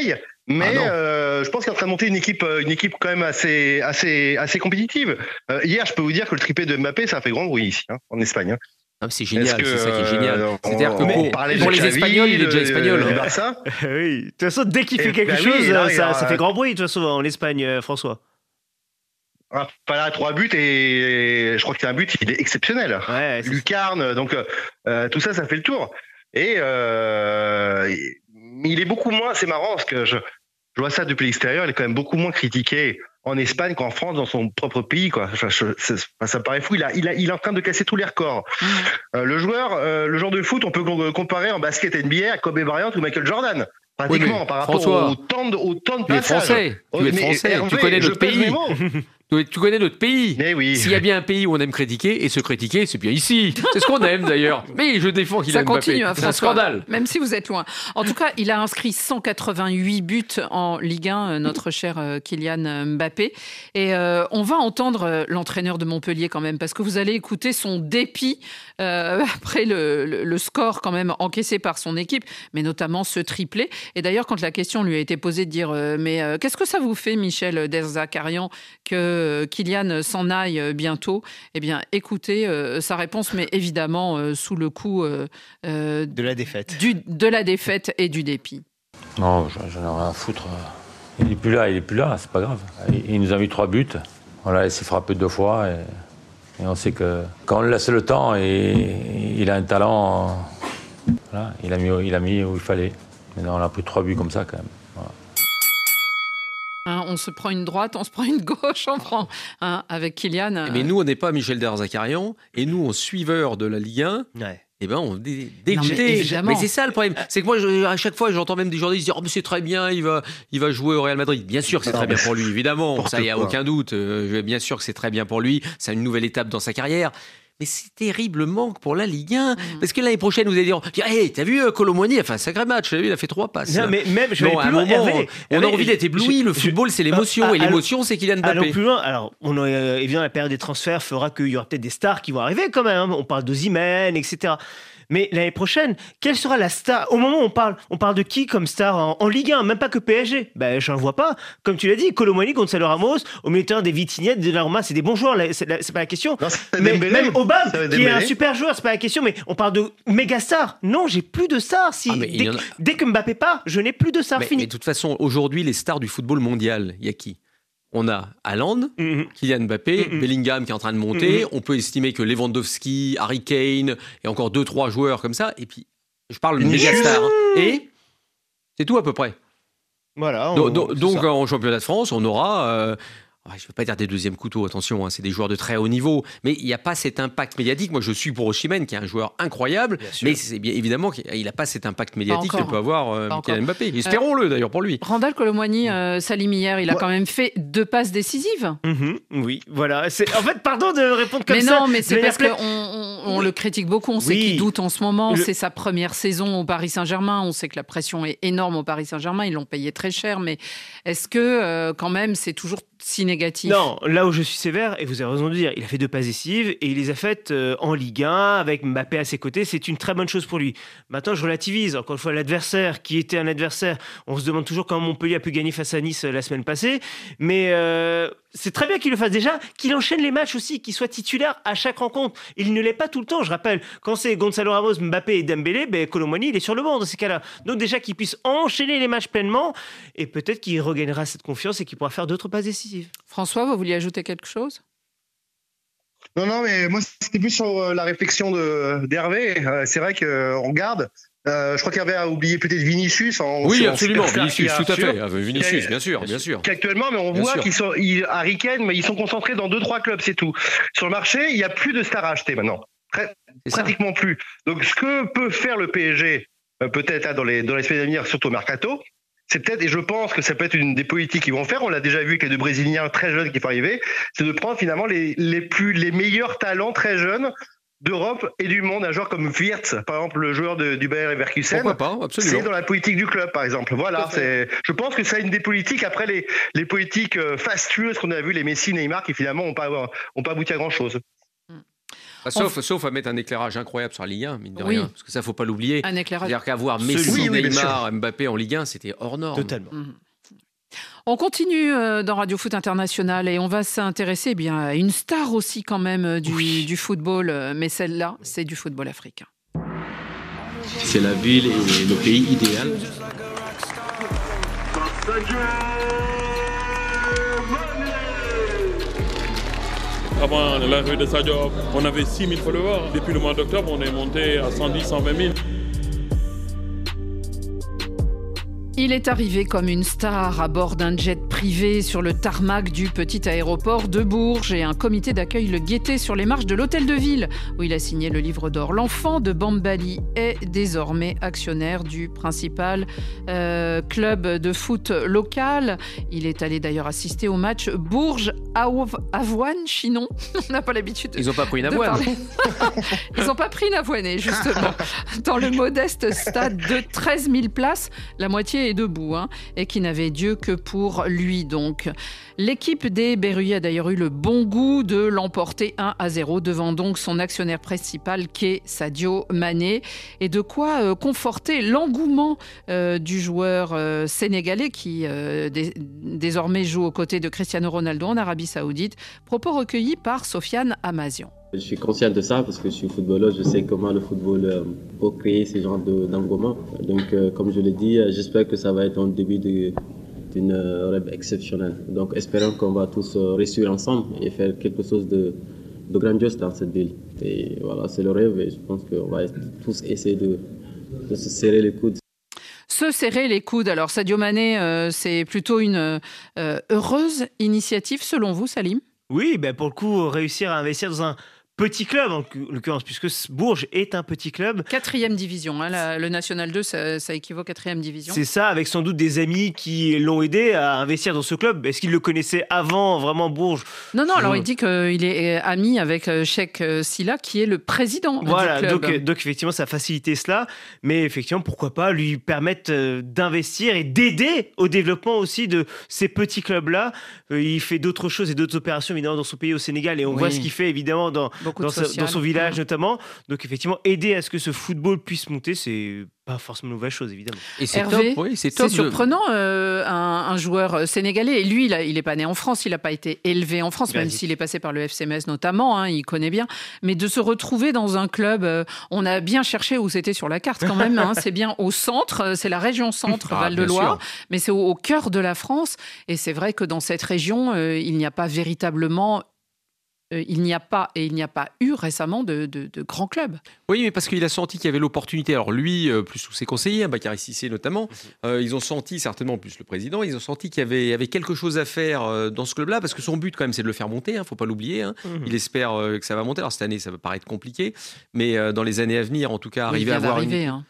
Mais je pense qu'il est en train de monter une équipe quand même assez compétitive. Hier, je peux vous dire que le triplé de Mbappé, ça a fait grand bruit ici, en Espagne. C'est génial, c'est ça qui est génial. C'est-à-dire que pour les Espagnols, il est déjà espagnol. Oui. De toute façon, dès qu'il fait quelque chose, ça fait grand bruit, de toute façon, en Espagne, François. Pas là, 3 buts et je crois que c'est un but, il est exceptionnel. Ouais, Lucarne, donc tout ça fait le tour. Et il est beaucoup moins, c'est marrant parce que je vois ça depuis l'extérieur, il est quand même beaucoup moins critiqué en Espagne qu'en France, dans son propre pays, quoi. Ça me paraît fou. Il est en train de casser tous les records. Le joueur de foot, on peut comparer en basket NBA à Kobe Bryant ou Michael Jordan. Pratiquement, par rapport au temps de passage. Tu es français, tu connais notre pays. Tu connais notre pays. Mais oui. S'il y a bien un pays où on aime critiquer, et se critiquer, c'est bien ici. C'est ce qu'on aime d'ailleurs. Mais je défends Kylian Mbappé. Ça continue, c'est un scandale. Même si vous êtes loin. En tout cas, il a inscrit 188 buts en Ligue 1, notre cher Kylian Mbappé. Et on va entendre l'entraîneur de Montpellier quand même, parce que vous allez écouter son dépit après le score quand même encaissé par son équipe, mais notamment ce triplé. Et d'ailleurs, quand la question lui a été posée de dire mais qu'est-ce que ça vous fait, Michel Derzakarian, que Kylian s'en aille bientôt, eh bien, écoutez sa réponse, mais évidemment sous le coup de la défaite. De la défaite et du dépit. Non, j'en ai rien à foutre. Il n'est plus là, c'est pas grave. Il nous a mis 3 buts, on l'a laissé frapper 2 fois, et on sait que quand on lui laisse le temps, et il a un talent, voilà, il a mis où il fallait. Maintenant, on a pris 3 buts comme ça quand même. Voilà. On se prend une droite, on se prend une gauche, on prend avec Kylian. Mais nous, on n'est pas Michel Derzakarian, et nous, on suiveur de la Ligue 1. Ouais. Eh ben, on est dégoûté. Mais c'est ça le problème. C'est que moi, à chaque fois, j'entends même des journalistes dire « Oh, mais c'est très bien, il va jouer au Real Madrid. » Bien sûr que c'est très bien pour lui, évidemment. Ça, il n'y a aucun doute. Bien sûr que c'est très bien pour lui. C'est une nouvelle étape dans sa carrière. Mais c'est terrible manque pour la Ligue 1. Parce que l'année prochaine, vous allez dire « Hey, t'as vu Colomboigny, il a fait un sacré match. Il a fait 3 passes. » Non, mais même, je vais aller plus loin. On a envie d'être ébloui. Le football, c'est l'émotion. Et l'émotion, c'est Kylian Mbappé. Allons plus loin. Alors, évidemment, la période des transferts fera qu'il y aura peut-être des stars qui vont arriver quand même. On parle d'Osimhen, etc. Mais l'année prochaine, quelle sera la star ? Au moment où on parle de qui comme star en Ligue 1 ? Même pas que PSG. Ben, je n'en vois pas. Comme tu l'as dit, Colomboigny, Gonzalo Ramos, au milieu de terrain, des Vitinha, des Donnarumma, c'est des bons joueurs. C'est pas la question. Non, mais même Aubame, qui est un super joueur, c'est pas la question. Mais on parle de méga stars. Non, j'ai plus de stars. Dès que Mbappé part, je n'ai plus de stars. Mais de toute façon, aujourd'hui, les stars du football mondial, il y a qui ? On a Haaland, Kylian Mbappé, Bellingham qui est en train de monter. On peut estimer que Lewandowski, Harry Kane et encore 2-3 joueurs comme ça. Et puis, je parle de méga stars. Et c'est tout à peu près. Voilà. Donc, en championnat de France, on aura... je ne veux pas dire des deuxièmes couteaux, attention, c'est des joueurs de très haut niveau, mais il n'y a pas cet impact médiatique. Moi, je suis pour Osimhen, qui est un joueur incroyable, mais c'est bien évidemment qu'il n'a pas cet impact médiatique que peut avoir Kylian Mbappé. Espérons-le, d'ailleurs, pour lui. Randal Colomboigny, Salim hier, il a quand même fait 2 passes décisives. Oui, voilà. En fait, pardon de répondre comme ça. Mais non, mais c'est parce qu'on le critique beaucoup. On sait qu'il doute en ce moment. C'est sa première saison au Paris Saint-Germain. On sait que la pression est énorme au Paris Saint-Germain. Ils l'ont payé très cher. Mais est-ce que, quand même, c'est toujours si négatif? Non, là où je suis sévère, et vous avez raison de dire, il a fait 2 passes décisives et il les a faites en Ligue 1 avec Mbappé à ses côtés. C'est une très bonne chose pour lui. Maintenant, je relativise. Encore une fois, l'adversaire qui était un adversaire, on se demande toujours comment Montpellier a pu gagner face à Nice la semaine passée. Mais c'est très bien qu'il le fasse déjà, qu'il enchaîne les matchs aussi, qu'il soit titulaire à chaque rencontre. Il ne l'est pas tout le temps. Je rappelle, quand c'est Gonzalo Ramos, Mbappé et Dembélé, Colomboigny, il est sur le banc dans ces cas-là. Donc déjà qu'il puisse enchaîner les matchs pleinement et peut-être qu'il regagnera cette confiance et qu'il pourra faire d'autres passes décisives. François, vous vouliez ajouter quelque chose ? Non, mais moi, c'était plus sur la réflexion d'Hervé. C'est vrai qu'on regarde. Je crois qu'Hervé a oublié peut-être Vinicius. Oui, absolument. Vinicius, tout à fait. Vinicius, bien sûr. Qu'actuellement, mais on voit qu'ils sont Harry Kane, mais ils sont concentrés dans 2-3 clubs, c'est tout. Sur le marché, il n'y a plus de stars à acheter maintenant. Pratiquement plus. Donc, ce que peut faire le PSG, peut-être dans les semaines à venir, surtout au mercato, c'est peut-être, et je pense que ça peut être une des politiques qu'ils vont faire, on l'a déjà vu avec les 2 Brésiliens très jeunes qui font arriver, c'est de prendre finalement les meilleurs talents très jeunes d'Europe et du monde, un joueur comme Wirtz, par exemple, le joueur du Bayer Leverkusen. Pourquoi pas, absolument. C'est dans la politique du club, par exemple. Voilà, je pense que c'est une des politiques. Après, les politiques fastueuses qu'on a vues, les Messi, Neymar, qui finalement n'ont pas abouti à grand-chose. Sauf à mettre un éclairage incroyable sur la Ligue 1, mine de rien, parce que ça, faut pas l'oublier. Un éclairage. C'est-à-dire qu'avoir Messi, Neymar, Mbappé en Ligue 1, c'était hors norme. Totalement. On continue dans Radio Foot International et on va s'intéresser à une star aussi quand même du football, mais celle-là, c'est du football africain. C'est la ville et le pays idéal. Avant l'arrivée de Sadio, on avait 6 000 followers. Depuis le mois d'octobre, on est monté à 110 120 000. Il est arrivé comme une star à bord d'un jet privé sur le tarmac du petit aéroport de Bourges et un comité d'accueil le guettait sur les marches de l'hôtel de ville où il a signé le livre d'or. L'enfant de Bambali est désormais actionnaire du principal club de foot local. Il est allé d'ailleurs assister au match Bourges-Avoine-Chinon. On n'a pas l'habitude Ils n'ont pas pris une avoine. Ils n'ont pas pris une avoine, justement. Dans le modeste stade de 13 000 places, la moitié est debout et qui n'avait Dieu que pour lui donc. L'équipe des Berruyer a d'ailleurs eu le bon goût de l'emporter 1-0 devant donc son actionnaire principal qu'est Sadio Mané et de quoi conforter l'engouement du joueur sénégalais qui désormais joue aux côtés de Cristiano Ronaldo en Arabie Saoudite. Propos recueillis par Sofiane Amazian. Je suis conscient de ça parce que je suis footballeur, je sais comment le football peut créer ce genre d'engouement. Donc, comme je l'ai dit, j'espère que ça va être un début d'une rêve exceptionnelle. Donc, espérons qu'on va tous réussir ensemble et faire quelque chose de grandiose dans cette ville. Et voilà, c'est le rêve et je pense qu'on va tous essayer de se serrer les coudes. Se serrer les coudes. Alors, Sadio Mané, c'est plutôt une heureuse initiative selon vous, Salim ? Oui, pour le coup, réussir à investir dans un petit club, en l'occurrence, puisque Bourges est un petit club. 4e division, le National 2, ça équivaut 4e division. C'est ça, avec sans doute des amis qui l'ont aidé à investir dans ce club. Est-ce qu'il le connaissait avant, vraiment, Bourges ? Non, alors il dit qu'il est ami avec Cheikh Silla, qui est le président du club. Donc effectivement, ça a facilité cela. Mais effectivement, pourquoi pas lui permettre d'investir et d'aider au développement aussi de ces petits clubs-là. Il fait d'autres choses et d'autres opérations, évidemment, dans son pays, au Sénégal. Et on voit ce qu'il fait, évidemment, dans son village notamment. Donc effectivement, aider à ce que ce football puisse monter, c'est pas forcément une mauvaise chose, évidemment. Et c'est Hervé, top, c'est surprenant, un joueur sénégalais. Et lui, il n'est pas né en France, il n'a pas été élevé en France, même s'il est passé par le FC Metz notamment, il connaît bien. Mais de se retrouver dans un club, on a bien cherché où c'était sur la carte quand même. C'est bien au centre, c'est la région centre, Val-de-Loire, mais c'est au cœur de la France. Et c'est vrai que dans cette région, il n'y a pas véritablement... il n'y a pas eu récemment de grands clubs. Oui, mais parce qu'il a senti qu'il y avait l'opportunité. Alors lui, plus tous ses conseillers, Bakary Cissé notamment, ils ont senti, certainement plus le président, ils ont senti qu'il y avait quelque chose à faire dans ce club-là, parce que son but quand même c'est de le faire monter, faut pas l'oublier. Il espère que ça va monter. Alors cette année, ça va paraître compliqué, mais dans les années à venir, en tout cas, arriver à avoir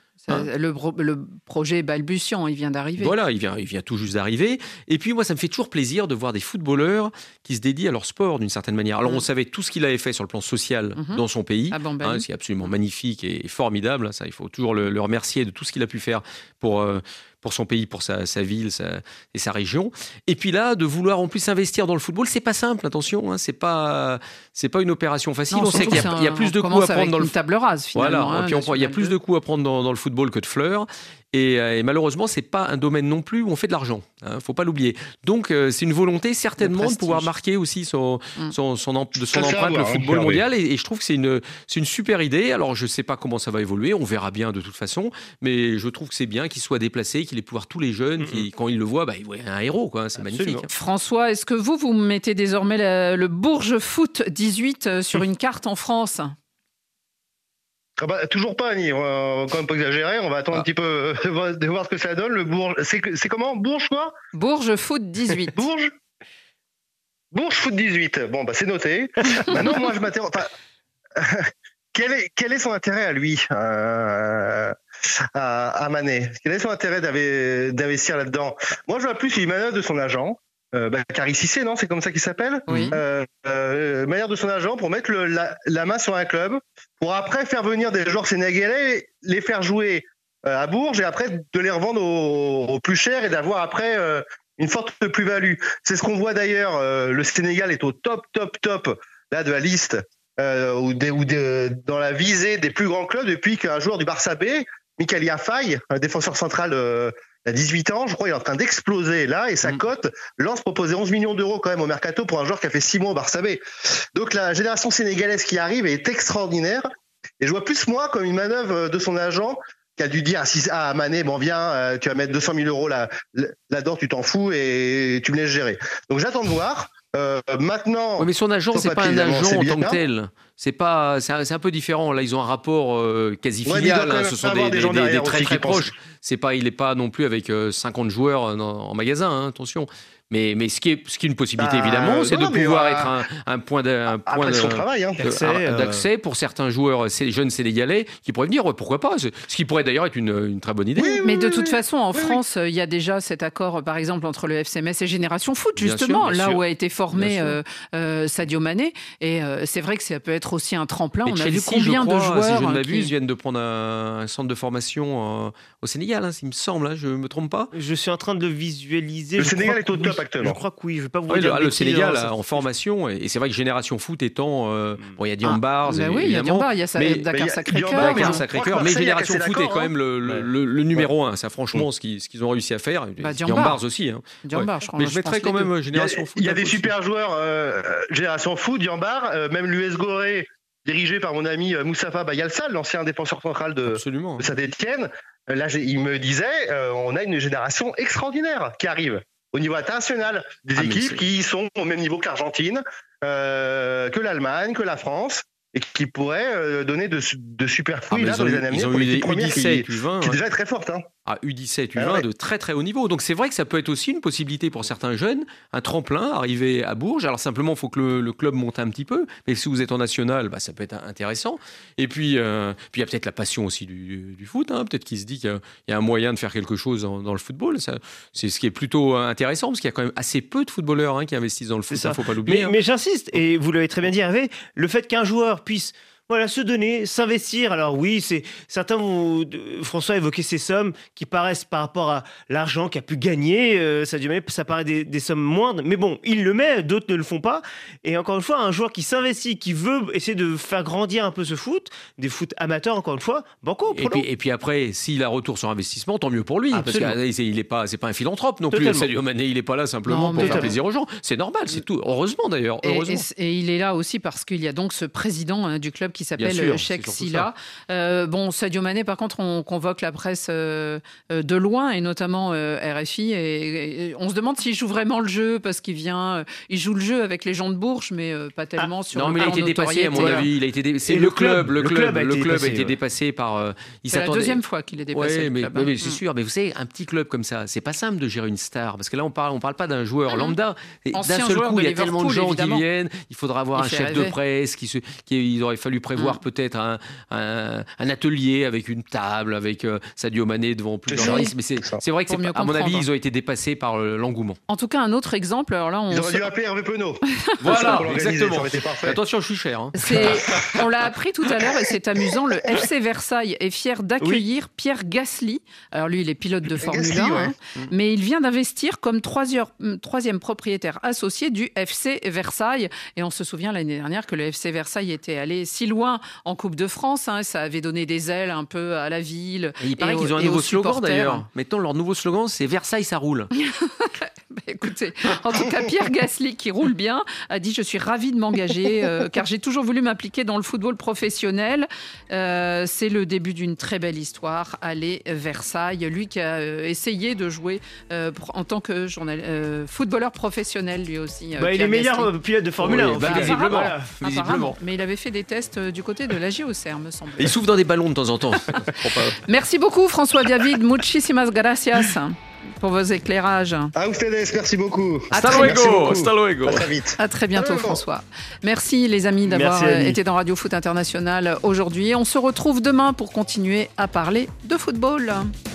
le projet est balbutiant, il vient d'arriver. Voilà, il vient tout juste d'arriver. Et puis moi, ça me fait toujours plaisir de voir des footballeurs qui se dédient à leur sport d'une certaine manière. Alors on savait tout ce qu'il avait fait sur le plan social dans son pays, c'est absolument magnifique et formidable. Ça, il faut toujours le remercier de tout ce qu'il a pu faire pour son pays, pour sa ville et sa région. Et puis là, de vouloir en plus investir dans le football, c'est pas simple, attention, c'est pas une opération facile. Non, on sait qu'il y a plus de coups à prendre dans une table rase finalement. Voilà, et puis il y a plus de coups à prendre dans le football que de fleurs. Et malheureusement, c'est pas un domaine non plus où on fait de l'argent. Faut pas l'oublier. Donc, c'est une volonté certainement de pouvoir marquer aussi son empreinte le football mondial. Et je trouve que c'est une super idée. Alors, je sais pas comment ça va évoluer. On verra bien de toute façon. Mais je trouve que c'est bien qu'il soit déplacé, qu'il ait pu voir tous les jeunes qui, quand ils le voient, ils voient un héros. C'est magnifique. François, est-ce que vous mettez désormais le Bourges Foot 18 sur une carte en France ? Toujours pas, Annie. On va quand même pas exagérer. On va attendre un petit peu de voir ce que ça donne. Le Bourges, c'est comment ? Bourges quoi ? Bourges Foot 18. Bourges Foot 18. Bon, c'est noté. Maintenant, moi, je m'interroge. Quel est son intérêt à lui, à Mané ? Quel est son intérêt d'investir là-dedans ? Moi, je vois plus une manœuvre de son agent. Bakary Cissé, non, c'est comme ça qu'il s'appelle. Oui. Manière de son agent pour mettre la main sur un club, pour après faire venir des joueurs sénégalais, les faire jouer à Bourges et après de les revendre au plus cher et d'avoir après une forte plus-value. C'est ce qu'on voit d'ailleurs. Le Sénégal est au top là de la liste dans la visée des plus grands clubs depuis qu'un joueur du Barça B, Mikayil Faye, un défenseur central Il a 18 ans, je crois, il est en train d'exploser là, et sa cote, Lens proposait 11 millions d'euros quand même au mercato pour un joueur qui a fait 6 mois au Barça B. Donc la génération sénégalaise qui arrive est extraordinaire, et je vois plus moi comme une manœuvre de son agent qui a dû dire à Mané, bon viens, tu vas mettre 200 000 euros là-dedans, tu t'en fous et tu me laisses gérer. Donc j'attends de voir. Maintenant, oui, mais son agent, c'est pas un agent en tant que tel. C'est un peu différent. Là, ils ont un rapport quasi filial. Ce sont des très très proches. Il n'est pas non plus avec 50 joueurs en magasin. Hein, attention. Mais ce qui est une possibilité évidemment, c'est de pouvoir être un point d'accès pour certains joueurs jeunes sénégalais qui pourraient venir. Pourquoi pas ? Ce qui pourrait d'ailleurs être une très bonne idée. Mais de toute façon, en France, il y a déjà cet accord, par exemple, entre le FC Metz et Génération Foot, justement, là où a été formé Sadio Mané. Et c'est vrai que ça peut être aussi un tremplin. Mais on Chelsea, a vu combien de joueurs si je ne m'abuse, viennent de prendre un centre de formation au Sénégal, il me semble. Je ne me trompe pas. Je suis en train de le visualiser. Le Sénégal est au top actuellement. Je crois que oui, je vais pas vous dire. Le Sénégal en formation, et c'est vrai que Génération Foot étant, il y a Diambars, oui, il y a Diambars, il y a Dakar Sacré-Cœur, mais Génération Foot est quand même le numéro 1. Ça, franchement, ce qu'ils ont réussi à faire. Diambars aussi. Mais je mettrais quand même Génération Foot. Il y a des super joueurs Génération Foot, Diambars, même l'US Gorée, dirigé par mon ami Moustapha Bayalsal, l'ancien défenseur central de Saint-Étienne. Là, il me disait, on a une génération extraordinaire qui arrive au niveau international, des équipes qui sont au même niveau que l'Argentine, que l'Allemagne, que la France, et qui pourraient donner de super fruits dans les années à venir. Ils ont eu des U17, U20, qui déjà est très forte. U17, U20 de très très haut niveau. Donc c'est vrai que ça peut être aussi une possibilité pour certains jeunes, un tremplin, arriver à Bourges. Alors simplement, il faut que le club monte un petit peu. Mais si vous êtes en national, ça peut être intéressant. Et puis il y a peut-être la passion aussi du foot. Peut-être qu'il se dit qu'il y a un moyen de faire quelque chose dans le football. C'est ce qui est plutôt intéressant, parce qu'il y a quand même assez peu de footballeurs qui investissent dans le foot. Il ne faut pas l'oublier. Mais j'insiste, et vous l'avez très bien dit Hervé, le fait qu'un joueur puisse se donner, s'investir. Alors oui, certains François a évoqué ces sommes qui paraissent par rapport à l'argent qu'a pu gagner. Ça paraît des sommes moindres, mais bon, il le met, d'autres ne le font pas. Et encore une fois, un joueur qui s'investit, qui veut essayer de faire grandir un peu ce foot, des foot amateurs encore une fois, banco. Et puis après, s'il a retour sur investissement, tant mieux pour lui. Absolument. Parce que c'est pas un philanthrope non plus. Sadio Mané, il n'est pas là simplement pour faire plaisir aux gens. C'est normal, c'est tout. Heureusement d'ailleurs. Et il est là aussi parce qu'il y a donc ce président du club qui s'appelle Cheikh Silla. Sadio Mané, par contre, on convoque la presse de loin, et notamment RFI, et on se demande s'il joue vraiment le jeu, parce qu'il il joue le jeu avec les gens de Bourges, mais pas tellement sur le plan notoriété. Non, mais il a été dépassé, à mon avis. C'est le club a été dépassé par... C'est la deuxième fois qu'il est dépassé. Mais c'est sûr, mais vous savez, un petit club comme ça, c'est pas simple de gérer une star, parce que là, on parle pas d'un joueur lambda. D'un seul coup, il y a tellement de gens qui viennent, il faudra avoir un chef de presse, il aurait fallu prévoir peut-être un atelier avec une table, avec Sadio Mané devant plusieurs journalistes. Mais c'est vrai que, à mon avis, ils ont été dépassés par l'engouement. En tout cas, un autre exemple. Alors là, ils auraient dû appeler Hervé Penaud. Voilà, exactement. Attention, je suis cher. On l'a appris tout à l'heure, et c'est amusant. Le FC Versailles est fier d'accueillir Pierre Gasly. Alors lui, il est pilote de Formule 1, mais il vient d'investir comme troisième propriétaire associé du FC Versailles. Et on se souvient l'année dernière que le FC Versailles était allé si loin en Coupe de France. Ça avait donné des ailes un peu à la ville. Et il paraît qu'ils ont un nouveau slogan d'ailleurs. Mettons, leur nouveau slogan, c'est Versailles, ça roule. Écoutez, en tout cas, Pierre Gasly, qui roule bien, a dit « Je suis ravi de m'engager car j'ai toujours voulu m'impliquer dans le football professionnel. C'est le début d'une très belle histoire. Allez, Versailles. » Lui qui a essayé de jouer en tant que footballeur professionnel, lui aussi. Il est meilleur pilote de Formule 1. Visiblement. Mais il avait fait des tests du côté de la JOCR, me semble. Il souffle dans des ballons de temps en temps. Merci beaucoup, François David. Muchísimas gracias pour vos éclairages. A ustedes, merci beaucoup. Hasta luego. À très vite. À très bientôt, François. Merci les amis d'avoir été dans Radio Foot International aujourd'hui. On se retrouve demain pour continuer à parler de football.